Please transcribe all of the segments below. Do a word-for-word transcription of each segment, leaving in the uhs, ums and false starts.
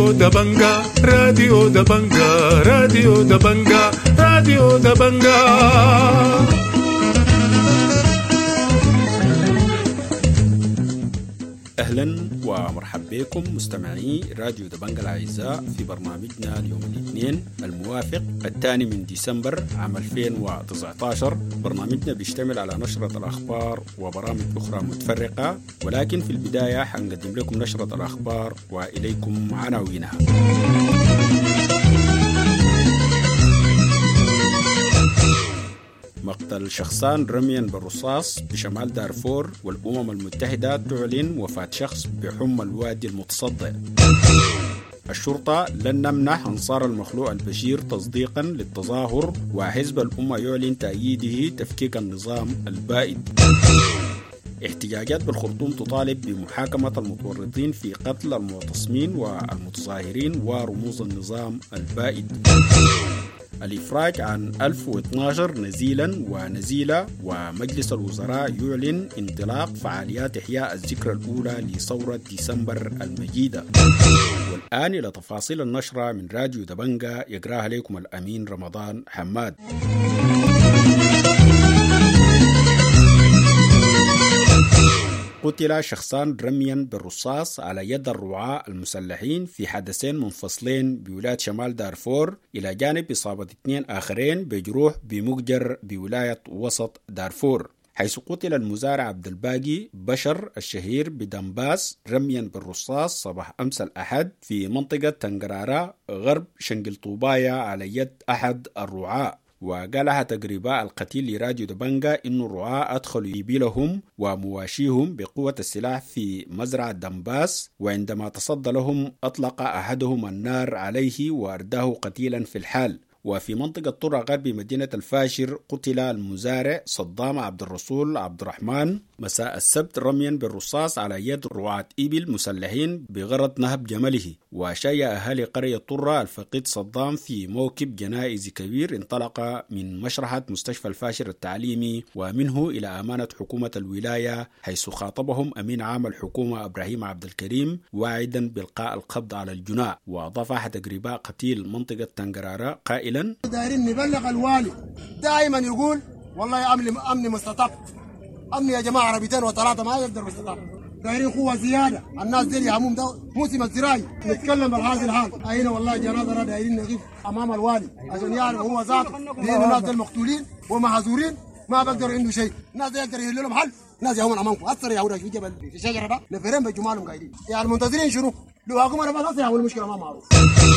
راديو دبنجا راديو دبنجا راديو دبنجا راديو دبنجا. أهلا ومرحبا بكم مستمعي راديو دبنجا الأعزاء في برنامجنا اليوم الاثنين الموافق الثاني من ديسمبر عام ألفين وتسعة عشر. برنامجنا بيشتمل على نشرة الأخبار وبرامج أخرى متفرقة، ولكن في البداية حنقدم لكم نشرة الأخبار وإليكم عناوينها. مقتل شخصان رميا بالرصاص بشمال دارفور، والأمم المتحدة تعلن وفاة شخص بحمى الوادي المتصدع. الشرطة لن نمنح أنصار المخلوع البشير تصديقا للتظاهر، وحزب الأمة يعلن تأييده تفكيك النظام البائد. احتجاجات بالخرطوم تطالب بمحاكمة المتورطين في قتل المعتصمين والمتظاهرين ورموز النظام البائد. الإفراج عن ألف واثني عشر نزيلا ونزيلة، ومجلس الوزراء يعلن انطلاق فعاليات إحياء الذكرى الأولى لثورة ديسمبر المجيدة. والآن إلى تفاصيل النشرة من راديو دبنجا يقراها لكم الأمين رمضان حماد. قتل شخصان رميا بالرصاص على يد الرعاة المسلحين في حدثين منفصلين بولاية شمال دارفور، إلى جانب إصابة اثنين آخرين بجروح بمججر بولاية وسط دارفور، حيث قتل المزارع عبد الباقي بشر الشهير بدنباس رميا بالرصاص صباح أمس الأحد في منطقة تنقرارا غرب شنقل طوبايا على يد أحد الرعاة. وقالها تقريبا القتيل لراديو دبنجا إنه الرعاة أدخلوا يبيلهم ومواشيهم بقوة السلاح في مزرعة دنباس، وعندما تصدى لهم أطلق أحدهم النار عليه وأرداه قتيلا في الحال. وفي منطقة طرة غرب مدينة الفاشر قتل المزارع صدام عبد الرسول عبد الرحمن مساء السبت رميا بالرصاص على يد رعاة إبل مسلحين بغرض نهب جمله. وشايع أهالي قرية طرة الفقيد صدام في موكب جنائزي كبير انطلق من مشرحة مستشفى الفاشر التعليمي ومنه إلى أمانة حكومة الولاية، حيث خاطبهم أمين عام الحكومة إبراهيم عبد الكريم واعدا بإلقاء القبض على الجناء. وأضاف تقريبا قتيل منطقة تنقرارا قائلا: دايرين نبلغ الوالي دائما يقول والله أمن أمن مستطاب، أمن يا جماعة عربيتين وثلاثة ما يقدر مستطاب، دايرين قوة زيادة. الناس دي يهمهم ده موسم الزراعي، نتكلم بالحال الحال. أين والله جنازة دايرين نقف أمام الوالي عشان يعرف هو ذاته، لأن الناس دي المقتولين ومحظورين ما بقدر عنده شيء. الناس دي يقدر يهل لهم حل، الناس يهون أمامكم أثر يهون في جبل في الشجرة ده نفرين بجمالهم قاعدين، يعني منتظرين شنو؟ لو حكومة ما تصير يهون المشكلة ما معروف.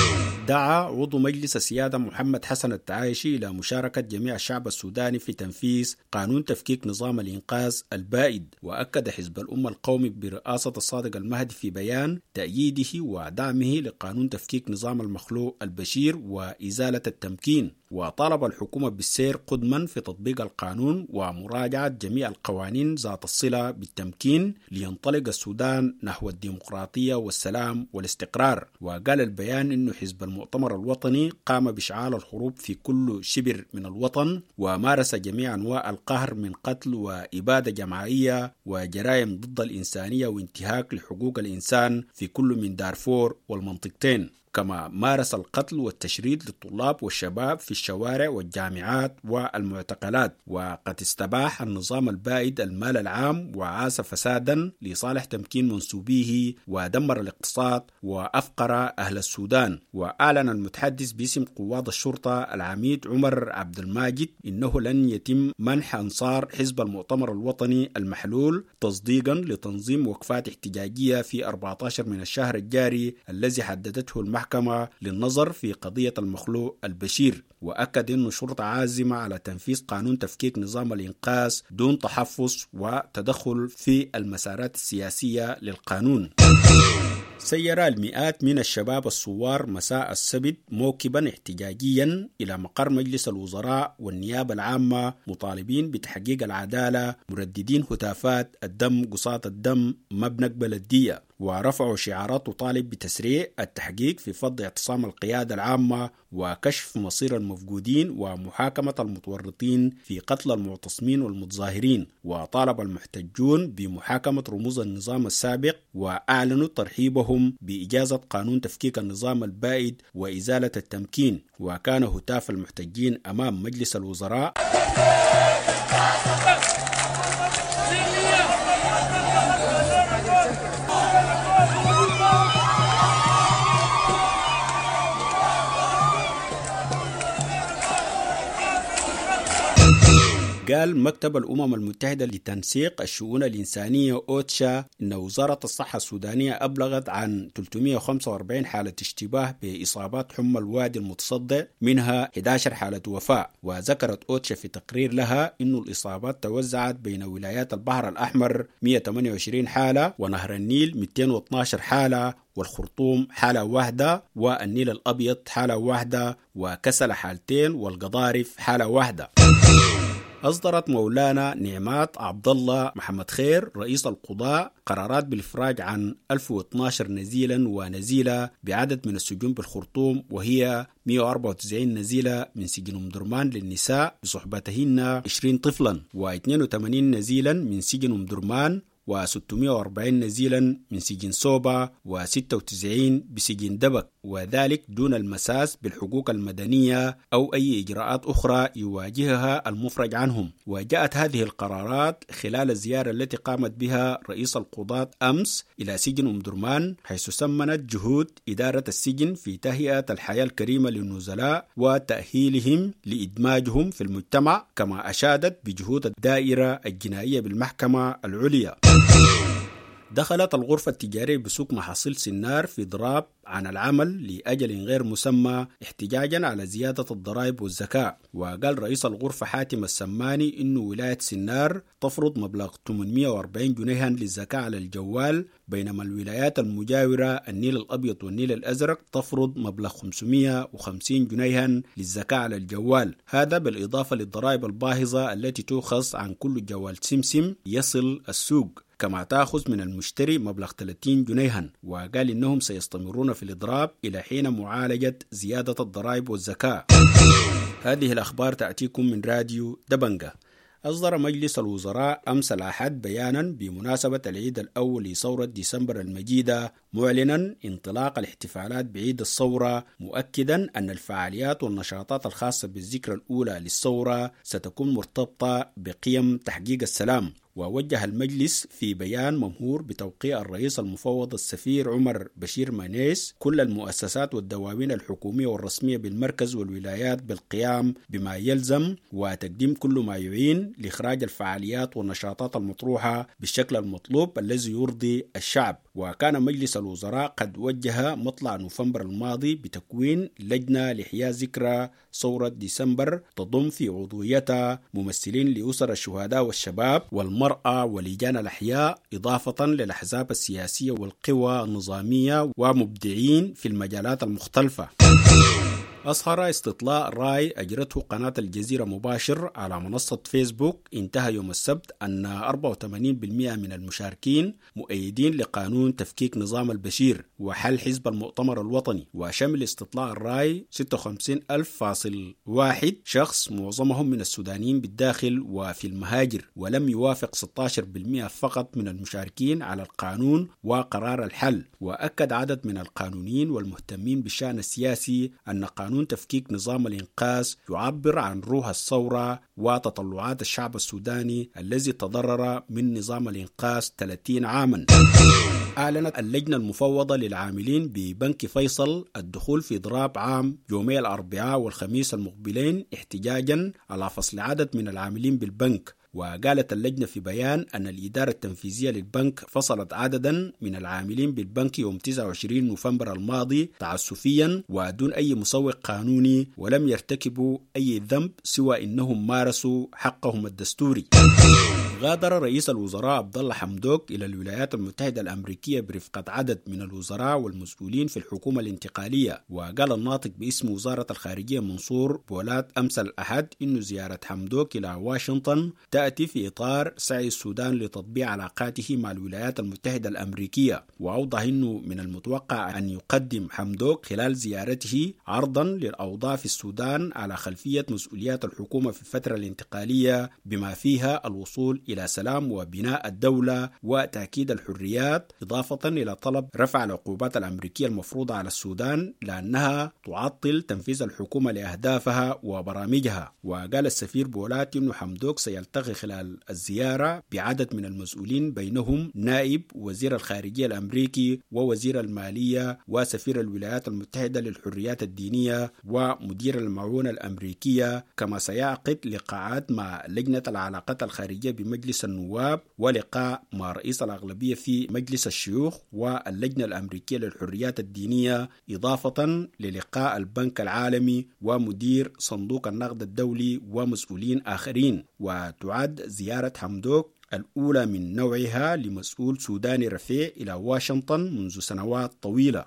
دعا عضو مجلس السيادة محمد حسن التعايشي إلى مشاركة جميع الشعب السوداني في تنفيذ قانون تفكيك نظام الإنقاذ البائد. وأكد حزب الأمة القومي برئاسة الصادق المهدي في بيان تأييده ودعمه لقانون تفكيك نظام المخلوع البشير وإزالة التمكين، وطالب الحكومة بالسير قدما في تطبيق القانون ومراجعة جميع القوانين ذات الصلة بالتمكين لينطلق السودان نحو الديمقراطية والسلام والاستقرار. وقال البيان إنه حزب المؤتمر الوطني قام بإشعال الحروب في كل شبر من الوطن، ومارس جميع أنواع القهر من قتل وإبادة جماعية وجرائم ضد الإنسانية وانتهاك لحقوق الإنسان في كل من دارفور والمنطقتين. كما مارس القتل والتشريد للطلاب والشباب في الشوارع والجامعات والمعتقلات. وقد استباح النظام البائد المال العام وعاش فسادا لصالح تمكين منسوبيه ودمر الاقتصاد وأفقر أهل السودان. وأعلن المتحدث باسم قوات الشرطة العميد عمر عبد الماجد إنه لن يتم منح أنصار حزب المؤتمر الوطني المحلول تصديقا لتنظيم وقفات احتجاجية في أربعة عشر من الشهر الجاري الذي حددته المحكمة محكمة للنظر في قضية المخلوع البشير. وأكد أن الشرطة عازمة على تنفيذ قانون تفكيك نظام الإنقاذ دون تحفظ وتدخل في المسارات السياسية للقانون. سير المئات من الشباب الثوار مساء السبت موكبا احتجاجيا إلى مقر مجلس الوزراء والنيابة العامة مطالبين بتحقيق العدالة، مرددين هتافات الدم قصاد الدم ما بنقبل الدية. ورفعوا شعارات تطالب بتسريع التحقيق في فض اعتصام القيادة العامة وكشف مصير المفقودين ومحاكمة المتورطين في قتل المعتصمين والمتظاهرين. وطالب المحتجون بمحاكمة رموز النظام السابق، وأعلنوا ترحيبهم بإجازة قانون تفكيك النظام البائد وإزالة التمكين. وكان هتاف المحتجين أمام مجلس الوزراء قال مكتب الأمم المتحدة لتنسيق الشؤون الإنسانية أوتشا إن وزارة الصحة السودانية أبلغت عن ثلاثمئة وخمسة وأربعين حالة اشتباه بإصابات حمى الوادي المتصدع، منها أحد عشر حالة وفاة. وذكرت أوتشا في تقرير لها إن الإصابات توزعت بين ولايات البحر الأحمر مئة وثمانية وعشرين حالة، ونهر النيل مئتين واثني عشر حالة، والخرطوم حالة واحدة، والنيل الأبيض حالة واحدة، وكسل حالتين، والقضارف حالة واحدة. أصدرت مولانا نعمات عبد الله محمد خير رئيس القضاء قرارات بالإفراج عن ألف واثني عشر نزيلا ونزيلة بعدد من السجون بالخرطوم، وهي مئة وأربعة وتسعين نزيلة من سجن أم درمان للنساء بصحبتهن عشرين طفلا، واثنين وثمانين نزيلا من سجن أم درمان، وستمئة وأربعين نزيلا من سجن صوبة، وستة وتسعين بسجن دبك، وذلك دون المساس بالحقوق المدنية أو أي إجراءات أخرى يواجهها المفرج عنهم. وجاءت هذه القرارات خلال الزيارة التي قامت بها رئيس القضاة أمس إلى سجن أم درمان، حيث سمنت جهود إدارة السجن في تهيئة الحياة الكريمة للنزلاء وتأهيلهم لإدماجهم في المجتمع، كما أشادت بجهود الدائرة الجنائية بالمحكمة العليا. دخلت الغرفة التجارية بسوق محاصيل سنار في ضراب عن العمل لأجل غير مسمى احتجاجا على زيادة الضرائب والزكاة. وقال رئيس الغرفة حاتم السماني إنه ولاية سنار تفرض مبلغ ثمانمئة وأربعين جنيها للزكاة على الجوال، بينما الولايات المجاورة النيل الأبيض والنيل الأزرق تفرض مبلغ خمسمئة وخمسين جنيها للزكاة على الجوال، هذا بالإضافة للضرائب الباهظة التي تؤخذ عن كل جوال سمسم يصل السوق، كما تأخذ من المشتري مبلغ ثلاثين جنيها. وقال إنهم سيستمرون في الإضراب إلى حين معالجة زيادة الضرائب والزكاة. هذه الأخبار تأتيكم من راديو دبنجة. أصدر مجلس الوزراء أمس الأحد بيانا بمناسبة العيد الأول لثورة ديسمبر المجيدة، معلنا انطلاق الاحتفالات بعيد الثورة، مؤكدا أن الفعاليات والنشاطات الخاصة بالذكرى الأولى للثورة ستكون مرتبطة بقيم تحقيق السلام. ووجه المجلس في بيان ممهور بتوقيع الرئيس المفوض السفير عمر بشير مانيس كل المؤسسات والدواوين الحكومية والرسمية بالمركز والولايات بالقيام بما يلزم وتقديم كل ما يعين لإخراج الفعاليات والنشاطات المطروحة بالشكل المطلوب الذي يرضي الشعب. وكان مجلس الوزراء قد وجه مطلع نوفمبر الماضي بتكوين لجنة لإحياء ذكرى ثورة ديسمبر تضم في عضويتها ممثلين لأسر الشهداء والشباب والمرأة ولجان الأحياء، إضافة للأحزاب السياسية والقوى النظامية ومبدعين في المجالات المختلفة. أظهر استطلاع رأي أجرته قناة الجزيرة مباشر على منصة فيسبوك انتهى يوم السبت أن أربعة وثمانين بالمئة من المشاركين مؤيدين لقانون تفكيك نظام البشير وحل حزب المؤتمر الوطني. وشمل استطلاع الرأي ستة وخمسين ألف فاصل واحد شخص، معظمهم من السودانيين بالداخل وفي المهاجر، ولم يوافق ستة عشر بالمئة فقط من المشاركين على القانون وقرار الحل. وأكد عدد من القانونيين والمهتمين بالشأن السياسي أن قانون قانون تفكيك نظام الإنقاذ يعبر عن روح الثورة وتطلعات الشعب السوداني الذي تضرر من نظام الإنقاذ ثلاثين عاما. أعلنت اللجنة المفوضة للعاملين ببنك فيصل الدخول في ضراب عام يومي الأربعاء والخميس المقبلين احتجاجا على فصل عدد من العاملين بالبنك. وقالت اللجنة في بيان أن الإدارة التنفيذية للبنك فصلت عددا من العاملين بالبنك يوم تسعة وعشرين نوفمبر الماضي تعسفيا ودون أي مسوق قانوني، ولم يرتكبوا أي ذنب سوى أنهم مارسوا حقهم الدستوري. غادر رئيس الوزراء عبد الله حمدوك إلى الولايات المتحدة الأمريكية برفقة عدد من الوزراء والمسؤولين في الحكومة الانتقالية. وقال الناطق باسم وزارة الخارجية منصور بولات أمس الأحد إن زيارة حمدوك إلى واشنطن تأتي في إطار سعي السودان لتطبيع علاقاته مع الولايات المتحدة الأمريكية. وأوضح إنه من المتوقع أن يقدم حمدوك خلال زيارته عرضا للأوضاع في السودان على خلفية مسؤوليات الحكومة في الفترة الانتقالية، بما فيها الوصول إلى سلام وبناء الدولة وتأكيد الحريات، إضافة إلى طلب رفع العقوبات الأمريكية المفروضة على السودان لأنها تعطل تنفيذ الحكومة لأهدافها وبرامجها. وقال السفير بولات إنه حمدوك سيلتقي خلال الزيارة بعدد من المسؤولين، بينهم نائب وزير الخارجية الأمريكي ووزير المالية وسفير الولايات المتحدة للحريات الدينية ومدير المعونة الأمريكية. كما سيعقد لقاءات مع لجنة العلاقات الخارجية بمجلس النواب ولقاء مع رئيس الأغلبية في مجلس الشيوخ واللجنة الأمريكية للحريات الدينية، إضافة للقاء البنك العالمي ومدير صندوق النقد الدولي ومسؤولين آخرين. وتعد زيارة حمدوك الأولى من نوعها لمسؤول سوداني رفيع إلى واشنطن منذ سنوات طويلة.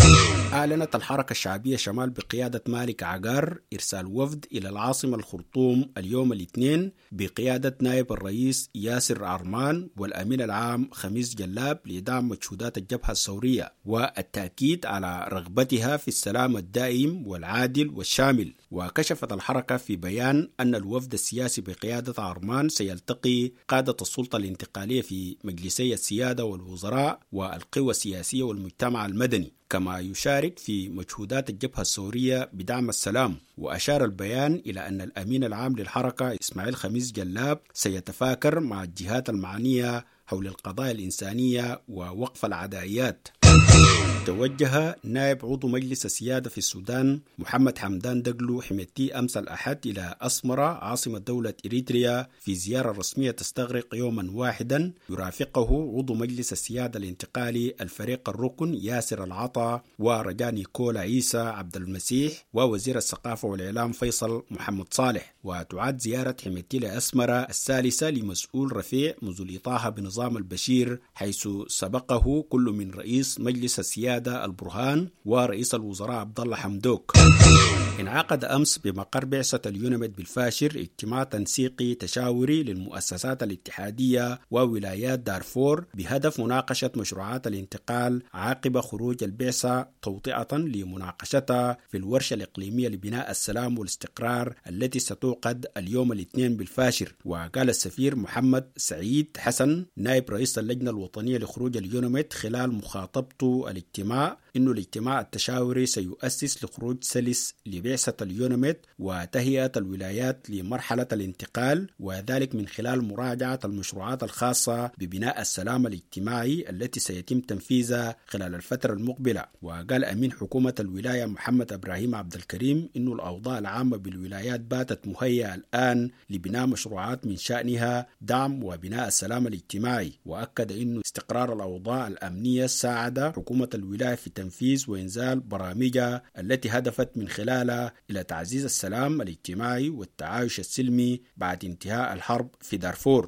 أعلنت الحركة الشعبية شمال بقيادة مالك عقار إرسال وفد إلى العاصمة الخرطوم اليوم الاثنين بقيادة نائب الرئيس ياسر عرمان والأمين العام خميس جلاب لدعم مجهودات الجبهة الثورية والتأكيد على رغبتها في السلام الدائم والعادل والشامل. وكشفت الحركة في بيان أن الوفد السياسي بقيادة عرمان سيلتقي قادة السلطة الانتقالية في مجلسي السيادة والوزراء والقوى السياسية والمجتمع المدني، كما يشارك في مجهودات الجبهة الثورية بدعم السلام. وأشار البيان إلى أن الأمين العام للحركة إسماعيل خميس جلاب سيتفاكر مع الجهات المعنية حول القضايا الإنسانية ووقف العدائيات. توجه نائب عضو مجلس السيادة في السودان محمد حمدان دقلو حميتي أمس الأحد إلى أسمرة عاصمة دولة إريتريا في زيارة رسمية تستغرق يوما واحدا، يرافقه عضو مجلس السيادة الانتقالي الفريق الركن ياسر العطا ورجاء نيكولا عيسى عبد المسيح ووزير الثقافة والإعلام فيصل محمد صالح. وتعد زيارة حميتي لأسمرة الثالثة لمسؤول رفيع منذ الإطاحة بنظام البشير، حيث سبقه كل من رئيس مجلس السيادة البرهان ورئيس الوزراء عبد الله حمدوك. انعقد أمس بمقر بعثة اليونميد بالفاشر اجتماع تنسيقي تشاوري للمؤسسات الاتحادية وولايات دارفور بهدف مناقشة مشروعات الانتقال عقب خروج البعثة، توطئة لمناقشتها في الورشة الإقليمية لبناء السلام والاستقرار التي ستوقد اليوم الاثنين بالفاشر. وقال السفير محمد سعيد حسن نائب رئيس اللجنة الوطنية لخروج اليونميد خلال مخاطبته الاجتماع إنه الاجتماع التشاوري سيؤسس لخروج سلس لبعثة اليونميد وتهيئة الولايات لمرحلة الانتقال، وذلك من خلال مراجعة المشروعات الخاصة ببناء السلام الاجتماعي التي سيتم تنفيذها خلال الفترة المقبلة. وقال أمين حكومة الولاية محمد إبراهيم عبد الكريم إنه الأوضاع العامة بالولايات باتت مهيئة الآن لبناء مشروعات من شأنها دعم وبناء السلام الاجتماعي. وأكد إنه استقرار الأوضاع الأمنية ساعد حكومة الولاية في تنفيذ وإنزال برامجها التي هدفت من خلالها إلى تعزيز السلام الاجتماعي والتعايش السلمي بعد انتهاء الحرب في دارفور.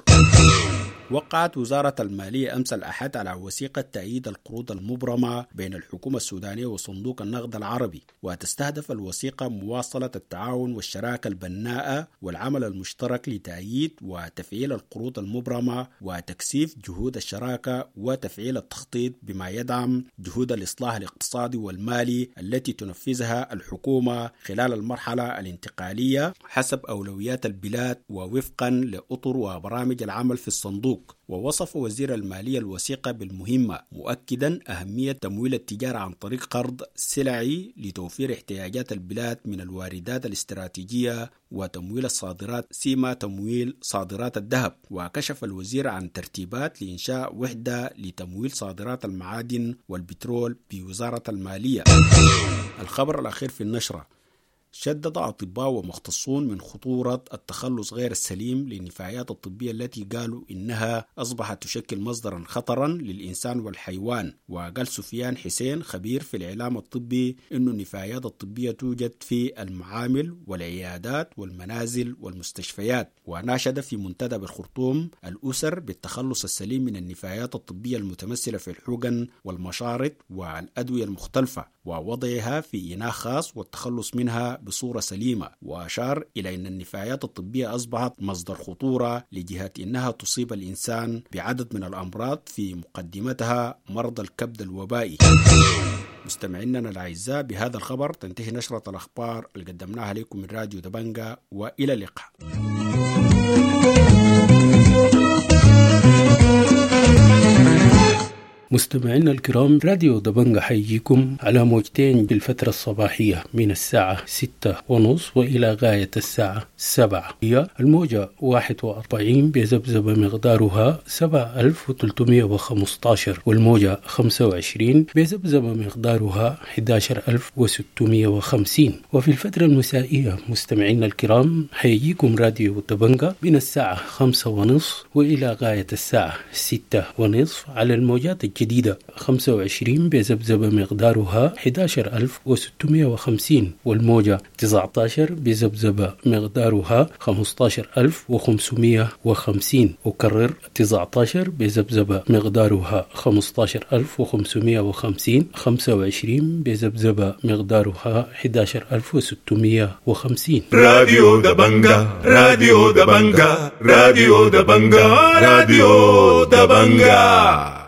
وقعت وزارة المالية أمس الأحد على وثيقة تأييد القروض المبرمة بين الحكومة السودانية وصندوق النقد العربي، وتستهدف الوثيقة مواصلة التعاون والشراكة البناءة والعمل المشترك لتأييد وتفعيل القروض المبرمة وتكثيف جهود الشراكة وتفعيل التخطيط بما يدعم جهود الإصلاح الاقتصادي والمالي التي تنفذها الحكومة خلال المرحلة الانتقالية حسب أولويات البلاد ووفقا لأطر وبرامج العمل في الصندوق. ووصف وزير المالية الوثيقة بالمهمة، مؤكدا أهمية تمويل التجارة عن طريق قرض سلعي لتوفير احتياجات البلاد من الواردات الاستراتيجية وتمويل الصادرات سيما تمويل صادرات الذهب. وكشف الوزير عن ترتيبات لإنشاء وحدة لتمويل صادرات المعادن والبترول بوزارة المالية. الخبر الأخير في النشرة: شدد أطباء ومختصون من خطورة التخلص غير السليم للنفايات الطبية التي قالوا إنها أصبحت تشكل مصدرا خطرا للإنسان والحيوان. وقال سفيان حسين خبير في الإعلام الطبي إنه النفايات الطبية توجد في المعامل والعيادات والمنازل والمستشفيات. وناشد في منتدى بالخرطوم الأسر بالتخلص السليم من النفايات الطبية المتمثلة في الحقن والمشارط والأدوية المختلفة ووضعها في إناء خاص والتخلص منها بصورة سليمة. وأشار إلى أن النفايات الطبية أصبحت مصدر خطورة لجهة أنها تصيب الإنسان بعدد من الأمراض في مقدمتها مرض الكبد الوبائي. مستمعينا الأعزاء، بهذا الخبر تنتهي نشرة الأخبار اللي قدمناها لكم من راديو دبنجة، وإلى اللقاء. مستمعينا الكرام، راديو دبنجة حيجيكم على موجتين بالفترة الصباحية من الساعة ستة ونص وإلى غاية الساعة سبعة. هي الموجة واحد وأربعين بذبذبة مقدارها سبعة ألف وثلاثمائة وخمسة عشر، والموجة خمسة وعشرين بذبذبة مقدارها أحد عشر ألف وستمائة وخمسين. وفي الفترة المسائية مستمعينا الكرام حيجيكم راديو دبنجة من الساعة خمسة ونصف وإلى غاية الساعة ستة ونصف على الموجات جديدة خمسة وعشرين بذبذبة مقدارها أحد عشر ألف وستمائة وخمسين، والموجة تسعة عشر بذبذبة مقدارها خمسة عشر ألف وخمسمائة وخمسين. وكرر تسعة عشر بذبذبة مقدارها خمسة عشر ألف وخمسمائة وخمسين، خمسة وعشرين بذبذبة مقدارها أحد عشر ألف وستمائة وخمسين. راديو دبنجة، راديو دبنجة، راديو دبنجة، راديو دبنجة.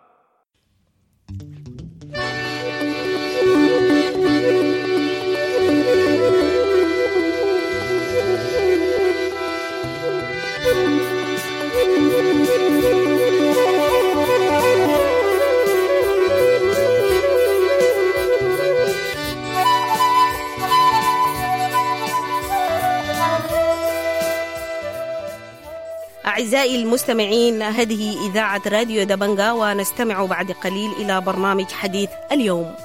أعزائي المستمعين، هذه إذاعة راديو دبنجة، ونستمع بعد قليل إلى برنامج حديث اليوم.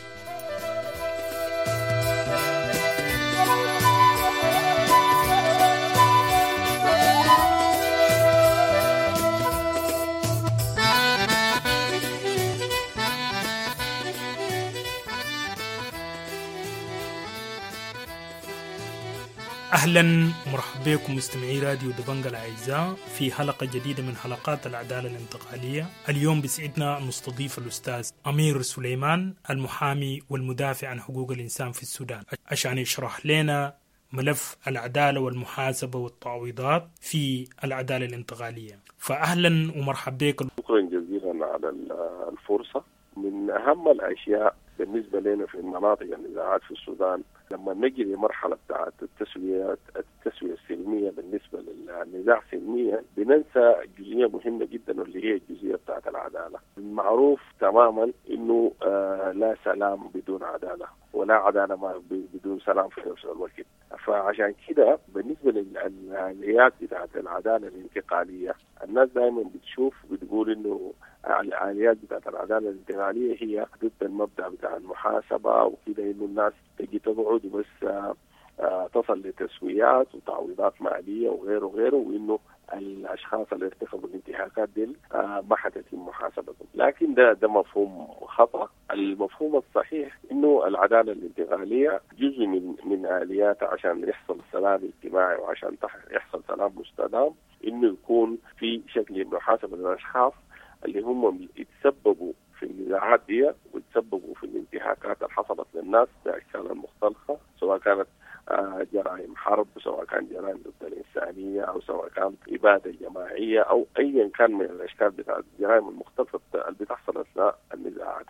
أهلا ومرحبا بكم مستمعي راديو دبنجة الأعزاء في حلقة جديدة من حلقات العدالة الانتقالية. اليوم بسعدنا نستضيف الأستاذ أمير سليمان، المحامي والمدافع عن حقوق الإنسان في السودان، عشان يشرح لنا ملف العدالة والمحاسبة والتعويضات في العدالة الانتقالية. فأهلا ومرحبا بك. شكرا جزيلا على الفرصة. من أهم الأشياء بالنسبة لنا في مناطق النزاعات في السودان لما نجي لمرحلة بتاعت التسوية التسوية السلمية، بالنسبة للنزاع سلميا بننسى جزئية مهمة جدا واللي هي الجزئية بتاعت العدالة. المعروف تماما إنه آه لا سلام بدون عدالة، ولا عدالة ما بدون سلام في نفس الوقت. فعشان كده بالنسبة للآليات بتاعت العدالة الانتقالية، الناس دائما بتشوف بتقول إنه الآليات بتاعت العدالة الانتقالية هي ضد المبدأ بتاع المحاسبة وكده، إنه الناس تجي تقعد بس آه تصل لتسويات وتعويضات مالية وغيره وغيره، وإنه الأشخاص اللي ارتكبوا الانتهاكات دي آه ما حتتم محاسبتهم. لكن ده ده مفهوم خطأ. المفهوم الصحيح إنه العدالة الانتقالية جزء من من آليات عشان يحصل سلام اجتماعي وعشان يحصل سلام مستدام، إنه يكون في شكل محاسبة للأشخاص اللي هم يتسببوا في النزاعات دي ويتسببوا في الانتهاكات اللي حصلت للناس بأشكال مختلفة، سواء كانت جرائم حرب، سواء كان جرائم ضد الإنسانية، أو سواء كان إبادة جماعية، أو أيا كان من الأشكال بتاع الجرائم المختلفة اللي بتحصل أثناء النزاعات.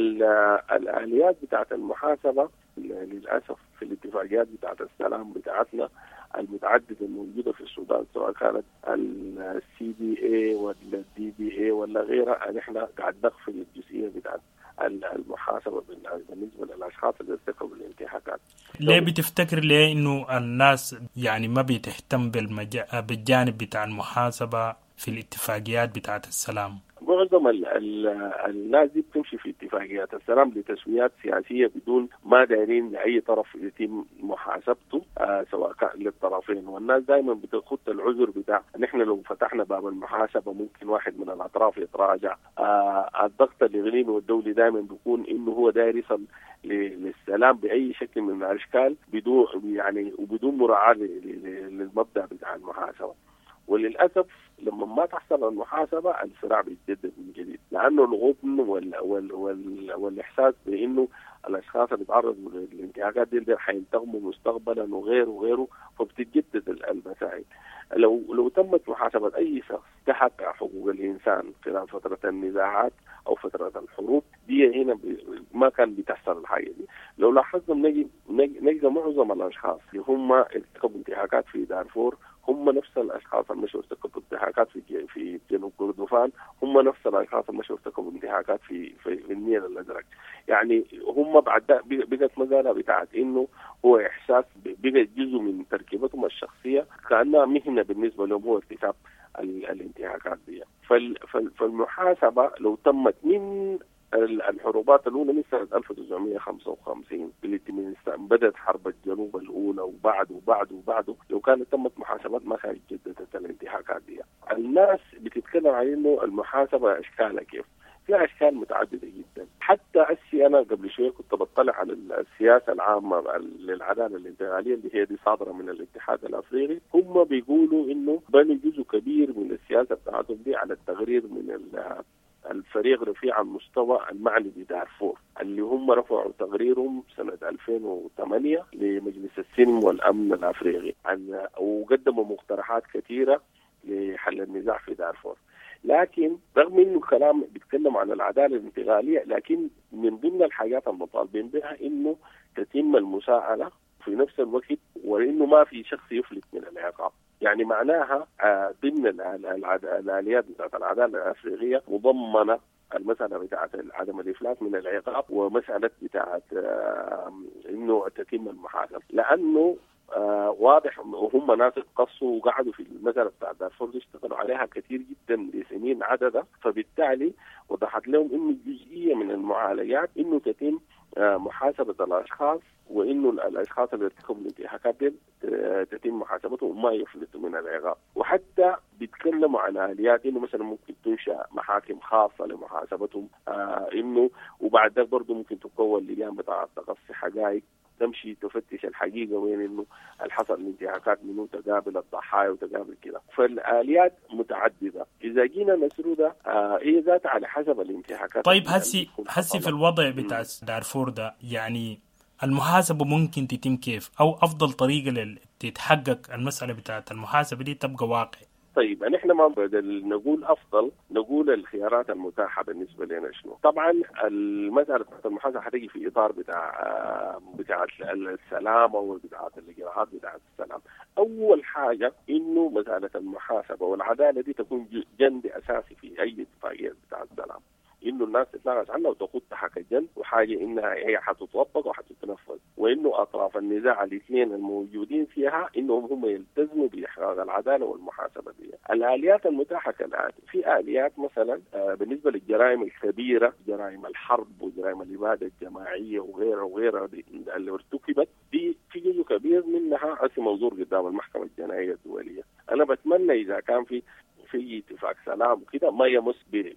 الآليات بتاعت المحاسبة للأسف في الاتفاقيات بتاعت السلام بتاعتنا المتعددة الموجودة في السودان، سواء كانت السي دي اي ولا الدي بي اي ولا غيرها، نحن قاعد نغفل الجزئية بتاعت المحاسبة بالنسبة للأشخاص اللي ارتكبوا الانتهاكات. ليه بتفتكر ليه إنه الناس يعني ما بتهتم بالمج... بالجانب بتاع المحاسبة في الاتفاقيات بتاعت السلام؟ معظم ال ال الناس دي بتمشي في اتفاقيات السلام لتسويات سياسية بدون ما دايرين لأي طرف يتم محاسبته آه سواء كان للطرفين. والناس دائما بتاخد العذر بتاع نحن لو فتحنا باب المحاسبة ممكن واحد من الأطراف يتراجع. آه الضغط الإقليمي والدولي دائما بيكون إنه هو داير يصل للسلام بأي شكل من الأشكال بدون يعني وبدون مراعاة للمبدأ بتاع المحاسبة. وللأسف لما ما تحصل المحاسبة الصراع بيتجدد من جديد، لأنه الغبن وال وال وال والإحساس بأنه الأشخاص اللي بيتعرضوا للانتهاكات دي اللي حينتقموا مستقبلا وغيره وغيره، فبتتجدد المسائل. لو لو تمت محاسبة أي شخص تحت حقوق الإنسان خلال فترة النزاعات أو فترة الحروب دي هنا ما كان بتحصل الحاجة دي. لو لاحظنا نجي نجد معظم الأشخاص اللي هم ارتكبوا انتهاكات في دارفور هم نفس الأشخاص اللي مشوا ارتكبوا انتهاكات في في جنوب كردفان، هم نفس الأشخاص اللي مشوا ارتكبوا انتهاكات في في النيل الأزرق. يعني هم بعد بقت مسألة بتاعت إنه هو إحساس بقت جزء من تركيبتهم الشخصية كأنها مهنة بالنسبة لهم هو ارتكاب الانتهاكات دي. فالمحاسبة لو تمت من الحروبات الأولى من سنة ألف وتسعمائة وخمسة وخمسين اللي بدأت حرب الجنوب الأولى وبعد وبعد وبعد لو كانت تمت محاسبات ما كانت جددت الانتهاكات دي. الناس بتتكلم عن إنه المحاسبة أشكالها كيف؟ في أشكال متعددة جدا. حتى أسي أنا قبل شوية كنت بطلع على السياسة العامة للعدالة الانتقالية اللي هي دي صادرة من الاتحاد الأفريقي، هم بيقولوا إنه بنوا جزء كبير من السياسة بتاعتهم دي على التغرير من الفريق رفيع المستوى المعني بدارفور اللي هم رفعوا تقريرهم سنة ألفين وثمانية لمجلس السلم والأمن الأفريقي وقدموا مقترحات كثيرة لحل النزاع في دارفور. لكن رغم انه كلام بيتكلم عن العداله الانتقاليه، لكن من ضمن الحاجات المطالبين بها انه تتم المساءله في نفس الوقت وانه ما في شخص يفلت من العقاب. يعني معناها ضمن الاليات بتاعت العداله الافريقيه مضمنه المساله بتاعت عدم الافلات من العقاب ومساله بتاعت انه تتم المحاسبه، لانه آه واضح وهم ناس قصوا وقعدوا في المسألة بتاع دارفور اشتغلوا عليها كثير جدا لسنين عددة، فبالتالي وضحت لهم انه جزئية من المعالجات انه تتم آه محاسبة الاشخاص وانه الاشخاص اللي ارتكبوا الانتهاكات دي تتم محاسبتهم وما يفلتوا من العقاب. وحتى بيتكلموا عن آليات انه مثلا ممكن تنشأ محاكم خاصة لمحاسبتهم، آه انه وبعد ذلك برضه ممكن تكون لجان بتاعة تقصي حقائق تمشي تفتش الحقيقة وين إنه الحصل الانتهاكات منه تقابل الضحايا وتقابل كده. فالآليات متعددة. إذا جينا نسردها آه هي ذات على حسب الانتهاكات. طيب هسي هسي في الوضع بتاع دارفور ده يعني المحاسبة ممكن تتم كيف أو أفضل طريقة لتتحقق المسألة بتاعت المحاسبة دي تبقى واقع؟ طيب نحن ما بدل نقول أفضل نقول الخيارات المتاحة بالنسبة لنا شنو. طبعا المسألة بتاعت المحاسبة هتيجي في إطار بتاع بتاع السلام أو بتاع الإجراءات بتاع السلام. أول حاجة إنه مسألة المحاسبة والعدالة دي تكون جند أساسي في أي اتفاقية بتاع السلام، إنه الناس تتناقش عنها وتخط تحت الجنب وحاجة إنها هي حتطبق وحتتنفذ، وإنه أطراف النزاع الاثنين الموجودين فيها إنهم هم يلتزموا بإحقاق العدالة والمحاسبة دي. الآليات المتاحة كالآتي: في آليات مثلا بالنسبة للجرائم الكبيرة، جرائم الحرب وجرائم الإبادة الجماعية وغيرها وغيرها اللي ارتكبت دي في جزء كبير منها اسم موضوع قدام المحكمة الجنائية الدولية. أنا بتمنى إذا كان في في اتفاق سلام وكده ما يمس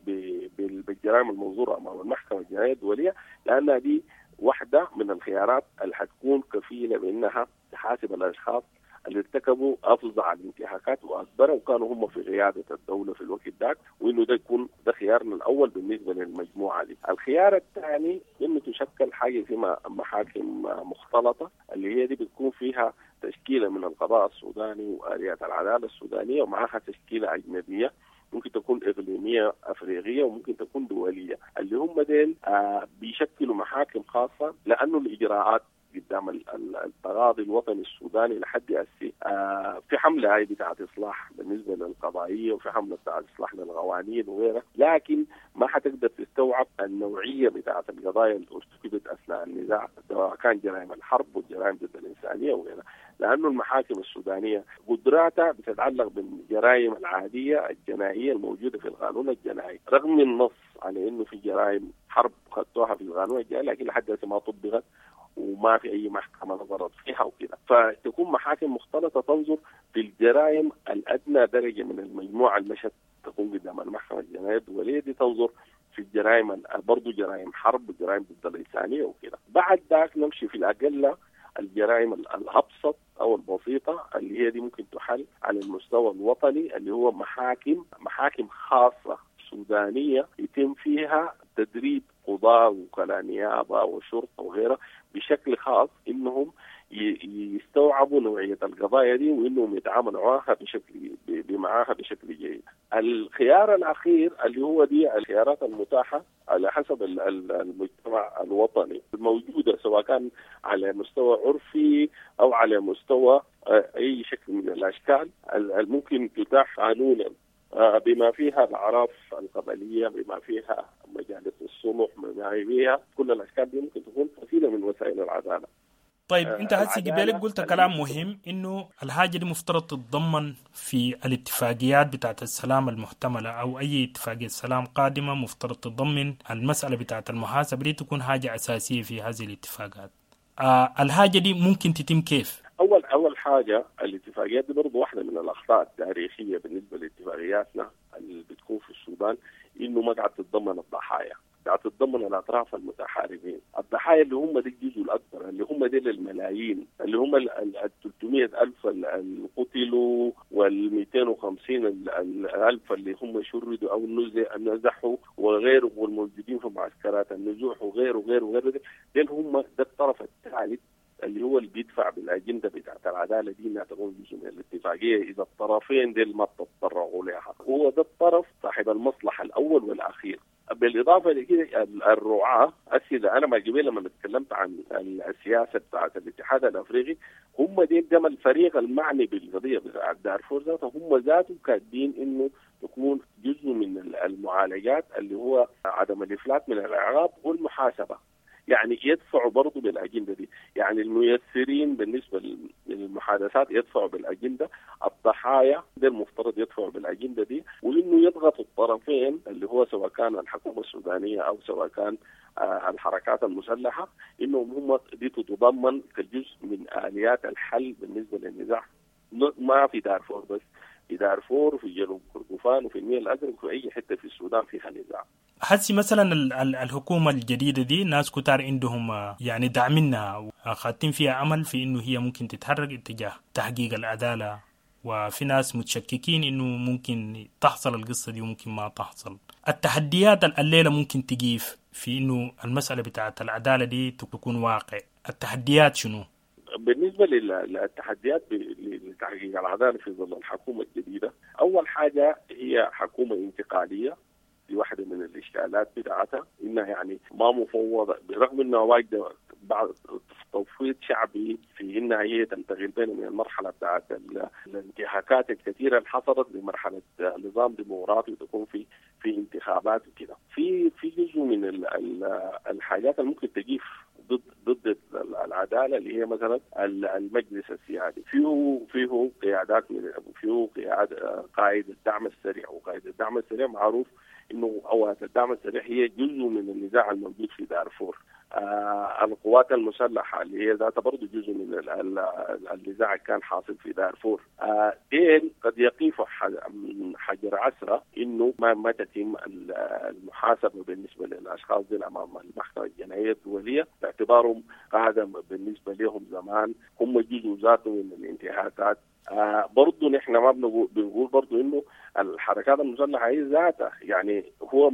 بالجرائم المنظورة أمام المحكمة الجنائية الدولية، لأن دي واحدة من الخيارات اللي حتكون كفيلة بأنها تحاسب الأشخاص اللي ارتكبوا أفظع الانتهاكات وأكبر وكانوا هم في قيادة الدولة في الوقت ذاك، وإنه ده يكون ده خيارنا الأول بالنسبة للمجموعة دي. الخيار الثاني إنه تشكل حاجة اسمها محاكم مختلطة اللي هي دي بتكون فيها تشكيلة من القضاء السوداني وآليات العدالة السودانية ومعها تشكيلة أجنبية ممكن تكون إقليمية أفريقية وممكن تكون دولية، اللي هم ديل آه بيشكلوا محاكم خاصة لأنه الإجراءات قدام التراضي الوطني السوداني لحد هسه آه في حملة هاي بتاعت إصلاح بالنسبة للقضائية وفي حملة بتاعت إصلاح للقوانين وغيرها، لكن ما حتقدر تستوعب النوعية بتاعت القضايا اللي ارتكبت أثناء النزاع سواء كان جرائم الحرب والجرائم ضد الإنسانية وغيرها. لأنه المحاكم السودانية قدراتها بتتعلق بالجرائم العادية الجنائية الموجودة في القانون الجنائي، رغم النص على إنه في جرائم حرب خدتوها في القانون الجنائي لكن لحد هسه ما طبقت وما في أي محكمة نظرت فيها وكده. فتكون محاكم مختلطة تنظر في الجرائم الأدنى درجة من المجموعة المشت تكون قدام المحكمة الجنائية الدولية، دي تنظر في الجرائم برضو جرائم حرب وجرائم ضد الإنسانية وكده. بعد ذاك نمشي في الأقل الجرائم الأبسط أو البسيطة اللي هي دي ممكن تحل على المستوى الوطني، اللي هو محاكم محاكم خاصة سودانية يتم فيها تدريب قضاة وكلاء نيابة وشرطة وغيرها بشكل خاص إنهم يستوعبوا نوعية القضايا دي وإنهم يتعاملوا معها بشكل معها بشكل جيد. الخيار الأخير اللي هو دي الخيارات المتاحة على حسب المجتمع الوطني الموجودة، سواء كان على مستوى عرفي أو على مستوى أي شكل من الأشكال الممكن تتاح قانونا، بما فيها الأعراف القبلية، بما فيها مجالس الصلح، بما فيها كل الأشكال دي ممكن تكون وسيلة من وسائل العدالة. طيب انت هسي قبلك قلت كلام مهم انه الحاجه دي مفترض تتضمن في الاتفاقيات بتاعت السلام المحتمله او اي اتفاقيه سلام قادمه، مفترض تتضمن المساله بتاعت المحاسبه دي تكون حاجه اساسيه في هذه الاتفاقات. آه الحاجه دي ممكن تتم كيف؟ اول اول حاجه الاتفاقيات دي برضه واحده من الاخطاء التاريخيه بالنسبه لاتفاقياتنا اللي بتكون في السودان، انه ما قاعد تتضمن الضحايا، قاعد تتضمن الاطراف المتحاربين. الضحايا اللي هم دي الجزء الاكبر، اللي هم دي الملايين، اللي هم ال ثلاثمائة ألف اللي قتلوا وال مئتين وخمسين ألف اللي هم شردوا او نزحوا وغيره، والموجودين في معسكرات النزوح وغيره وغيره وغيره، دول هم ده الطرف الثالث اللي هو اللي بيدفع بالاجنده بتاعت العداله دي انها تكون جزء من الاتفاقيه اذا الطرفين دول ما تتطرقوا لها. هو ده الطرف صاحب المصلحه الاول والاخير. بالاضافه لكده الرعاه اسئله انا ما قبل لما تكلمت عن السياسه بتاعت الاتحاد الافريقي، هم دي الجمل الفريق المعني بالقضيه بتاعت دارفور ذاته، هم ذاته كاتبين انه تكون جزء من المعالجات اللي هو عدم الافلات من العقاب والمحاسبه، يعني يدفعوا برضه بالاجنده دي. يعني الميسرين بالنسبه للمحادثات يدفعوا بالاجنده، الضحايا ده المفترض يدفعوا بالاجنده دي، وانه يضغطوا الطرفين اللي هو سواء كان الحكومه السودانيه او سواء كان آه الحركات المسلحه، انهم هم دي تتضمن كجزء من اليات الحل بالنسبه للنزاع، ما في دارفور بس، في دارفور وفي جنوب كردفان وفي النيل الازرق وفي اي حته في السودان فيها نزاع. حسي مثلا الحكومة الجديدة دي ناس كتار عندهم يعني دعمنا وخاتين فيها أمل في إنه هي ممكن تتحرك اتجاه تحقيق العدالة، وفي ناس متشككين إنه ممكن تحصل القصة دي وممكن ما تحصل. التحديات الليلة ممكن تجيف في إنه المسألة بتاعت العدالة دي تكون واقع، التحديات شنو؟ بالنسبة للتحديات لتحقيق العدالة في ظل الحكومة الجديدة، أول حاجة هي حكومة انتقالية، دي واحدة من الإشكالات بتاعتها، إنها يعني ما مفوضة برغم إنها واجدة بعض تفويض شعبي في إنها هي تنتقل بين من المرحلة بتاعت الانتهاكات الكثيرة اللي حصلت لمرحلة نظام ديمقراطي وتكون في في انتخابات وكده. في في جزء من الحاجات اللي ممكن تجيف ضد ضد العداله اللي هي مثلا المجلس السيادي، فيه فيه قيادات من فيه قياد قائد الدعم السريع، وقائد الدعم السريع معروف انه اوقات الدعم السريع هي جزء من النزاع الموجود في دارفور. آه القوات المسلحه اللي هي ذاتها برضه جزء من النزاع كان حاصل في دارفور. آه دين قد يقيفوا حجر عسره انه ما ما تتم المحاسبه بالنسبه للاشخاص دي امام المحكمه الجنائيه الدوليه، باعتبارهم هذا بالنسبه لهم زمان هم جزء ذاته من الانتهاكات. آه برضه نحن ما بنقول بنقول برضه انه الحركات المسلحه هي ذاتها، يعني هو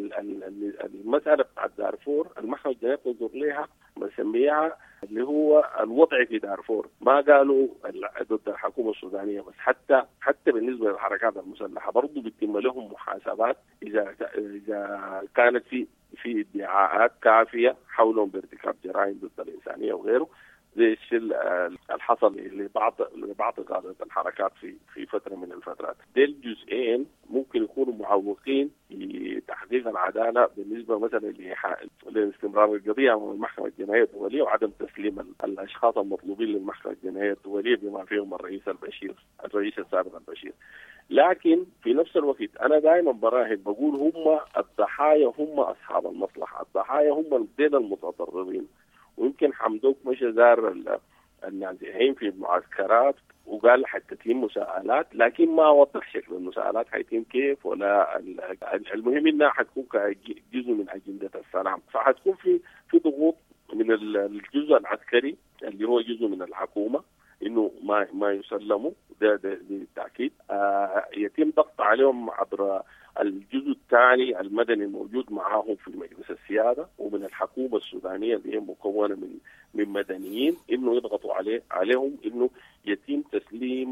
المساله بتاعت دارفور المحكمه الجنائيه تنظر لها مسميها اللي هو الوضع في دارفور، ما قالوا ضد الحكومه السودانيه بس، حتى حتى بالنسبه للحركات المسلحه برضه بيتم لهم محاسبات اذا اذا كانت في في ادعاءات كافيه حولهم بارتكاب جرائم ضد الانسانيه وغيره، زي الشيء اللي حصل لبعض لبعض قادة الحركات في في فترة من الفترات. ديل جزئين ممكن يكونوا معوقين تحقيق العداله بالنسبه مثلا لاستمرار القضيه امام المحكمه الجنائيه الدوليه وعدم تسليم الاشخاص المطلوبين للمحكمه الجنائيه الدوليه بما فيهم الرئيس البشير الرئيس السابق البشير. لكن في نفس الوقت انا دائما براهن بقول هم الضحايا هم اصحاب المصلحه، الضحايا هم دين المتضررين. ويمكن حمدوك مشى زار النازحين في المعسكرات وقال حتتم مساءلات، لكن ما وضح شكل المساءلات حيتم كيف ولا المهم انها حتكون جزء من اجنده السلام، فحتكون في في ضغوط من الجزء العسكري اللي هو جزء من الحكومه انه ما ما يسلموا، ده ده بالتاكيد. آه يتم ضغط عليهم عبر الجزء الثاني المدني الموجود معاهم في مجلس السياده ومن الحكومه السودانيه اللي هي مكونه من من مدنيين انه يضغطوا عليه عليهم انه يتم تسليم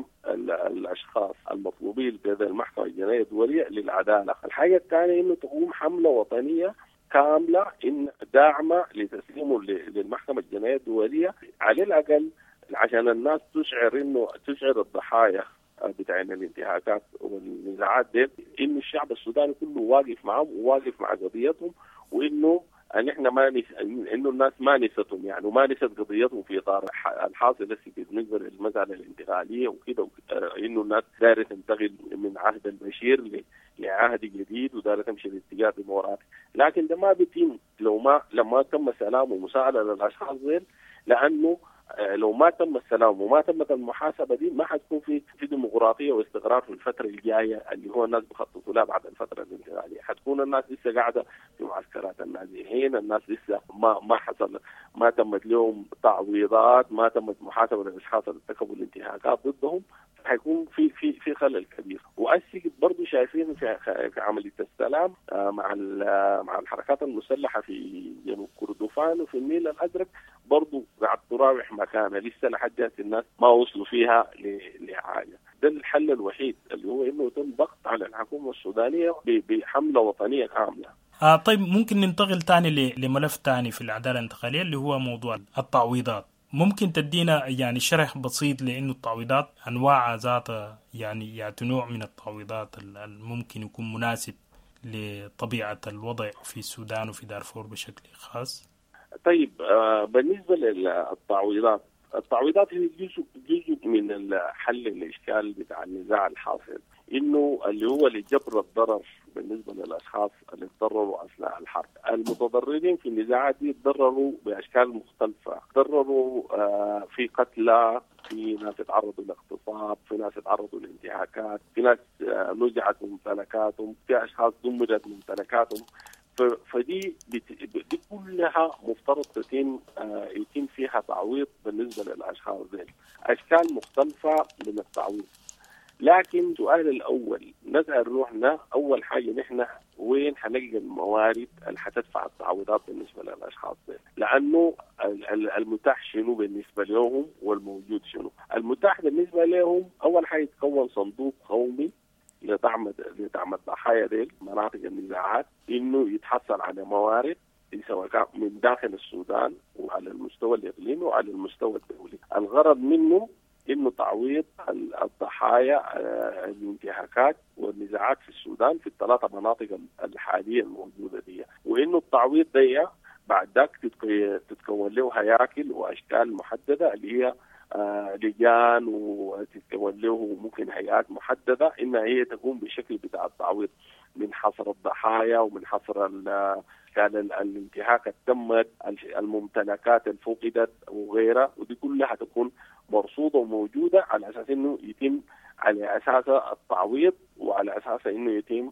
الاشخاص المطلوبين لدى المحكمه الجنائيه الدوليه للعداله. الحاجه الثانيه انه تقوم حمله وطنيه كامله ان داعمه لتسليمه للمحكمه الجنائيه الدوليه على الاقل عشان الناس تشعر انه تشعر الضحايا بتاعين الانتهاكات والنزاعات دي انه الشعب السوداني كله واقف معهم وواقف مع قضيتهم، وانه ان احنا ما نس... انه الناس ما نستهم يعني وما نست قضيتهم في اطار الحاصل بالنسبه للمساله الانتقاليه وكده، انه الناس دايره تنتقل من عهد البشير ل... لعهد جديد ودايره تمشي لاتجاه ديمقراطي. لكن ده ما بيتم لو ما لما تم سلام ومساءله للاشخاص دول، لانه لو ما تم السلام وما تمت المحاسبه دي ما حتكون في في ديمقراطيه واستقرار في الفتره الجايه اللي هو الناس بيخططوا لها بعد الفتره الانتقاليه. حتكون الناس لسه قاعده في معسكرات النازحين، الناس لسه ما ما حصل ما تمت لهم تعويضات، ما تمت محاسبه للاشخاص اللي ارتكبوا الانتهاكات ضدهم، حيكون في في في خلل كبير. وأسيق برضه شايفين في في عمليه السلام مع مع الحركات المسلحه في جنوب كردفان وفي النيل الازرق برضه قاعد تراوح مكانها لسه لحد دلوقتي الناس ما وصلوا فيها لحاجه. ده الحل الوحيد اللي هو انه يتم ضغط على الحكومه السودانيه بحمله وطنيه كامله. آه طيب ممكن ننتقل تاني لملف تاني في العداله الانتقاليه اللي هو موضوع التعويضات. ممكن تدينا يعني شرح بسيط لأنه التعويضات أنواع ذاتها، يعني يعني نوع من التعويضات الممكن يكون مناسب لطبيعة الوضع في السودان وفي دارفور بشكل خاص؟ طيب آه بالنسبة للتعويضات، التعويضات هي جزء جزء من حل الإشكال بتاع النزاع الحاصل، إنه اللي هو لجبر الضرر بالنسبة للأشخاص اللي تضرروا أثناء الحرب. المتضررين في النزاعات دي تضرروا بأشكال مختلفة، تضرروا آه في قتلى، في ناس يتعرضوا لاغتصاب، في ناس يتعرضوا لانتهاكات، في ناس آه نزعت ممتلكاتهم، في أشخاص دمرت ممتلكاتهم. فدي دي كلها مفترض تتم آه يتم فيها تعويض بالنسبة للأشخاص دي، أشكال مختلفة من التعويض. لكن سؤال الأول نسأل روحنا أول حاجة نحن وين حنلقى الموارد اللي حتدفع التعويضات بالنسبة للأشخاص دي، لأنه المتاح شنو بالنسبة لهم والموجود شنو. المتاح بالنسبة لهم أول حاجة يتكون صندوق قومي لدعم لدعم الضحايا دي مناطق النزاعات، إنه يتحصل على موارد سواء كان من داخل السودان وعلى المستوى الإقليمي وعلى المستوى الدولي. الغرض منه إنه تعويض الضحايا الانتهاكات والنزاعات في السودان في الثلاثة مناطق الحالية الموجودة دي، وإنه التعويض ده بعد ذاك تتكون له هياكل وأشكال محددة اللي هي لجان، وتتكون له ممكن هيئات محددة إنها هي تقوم بشكل بتاع التعويض من حصر الضحايا ومن حصر كان الانتهاك التمت، الممتلكات الفقدت وغيرها، ودي كلها تكون مرصوده وموجوده على اساس انه يتم على اساس التعويض وعلى اساس انه يتم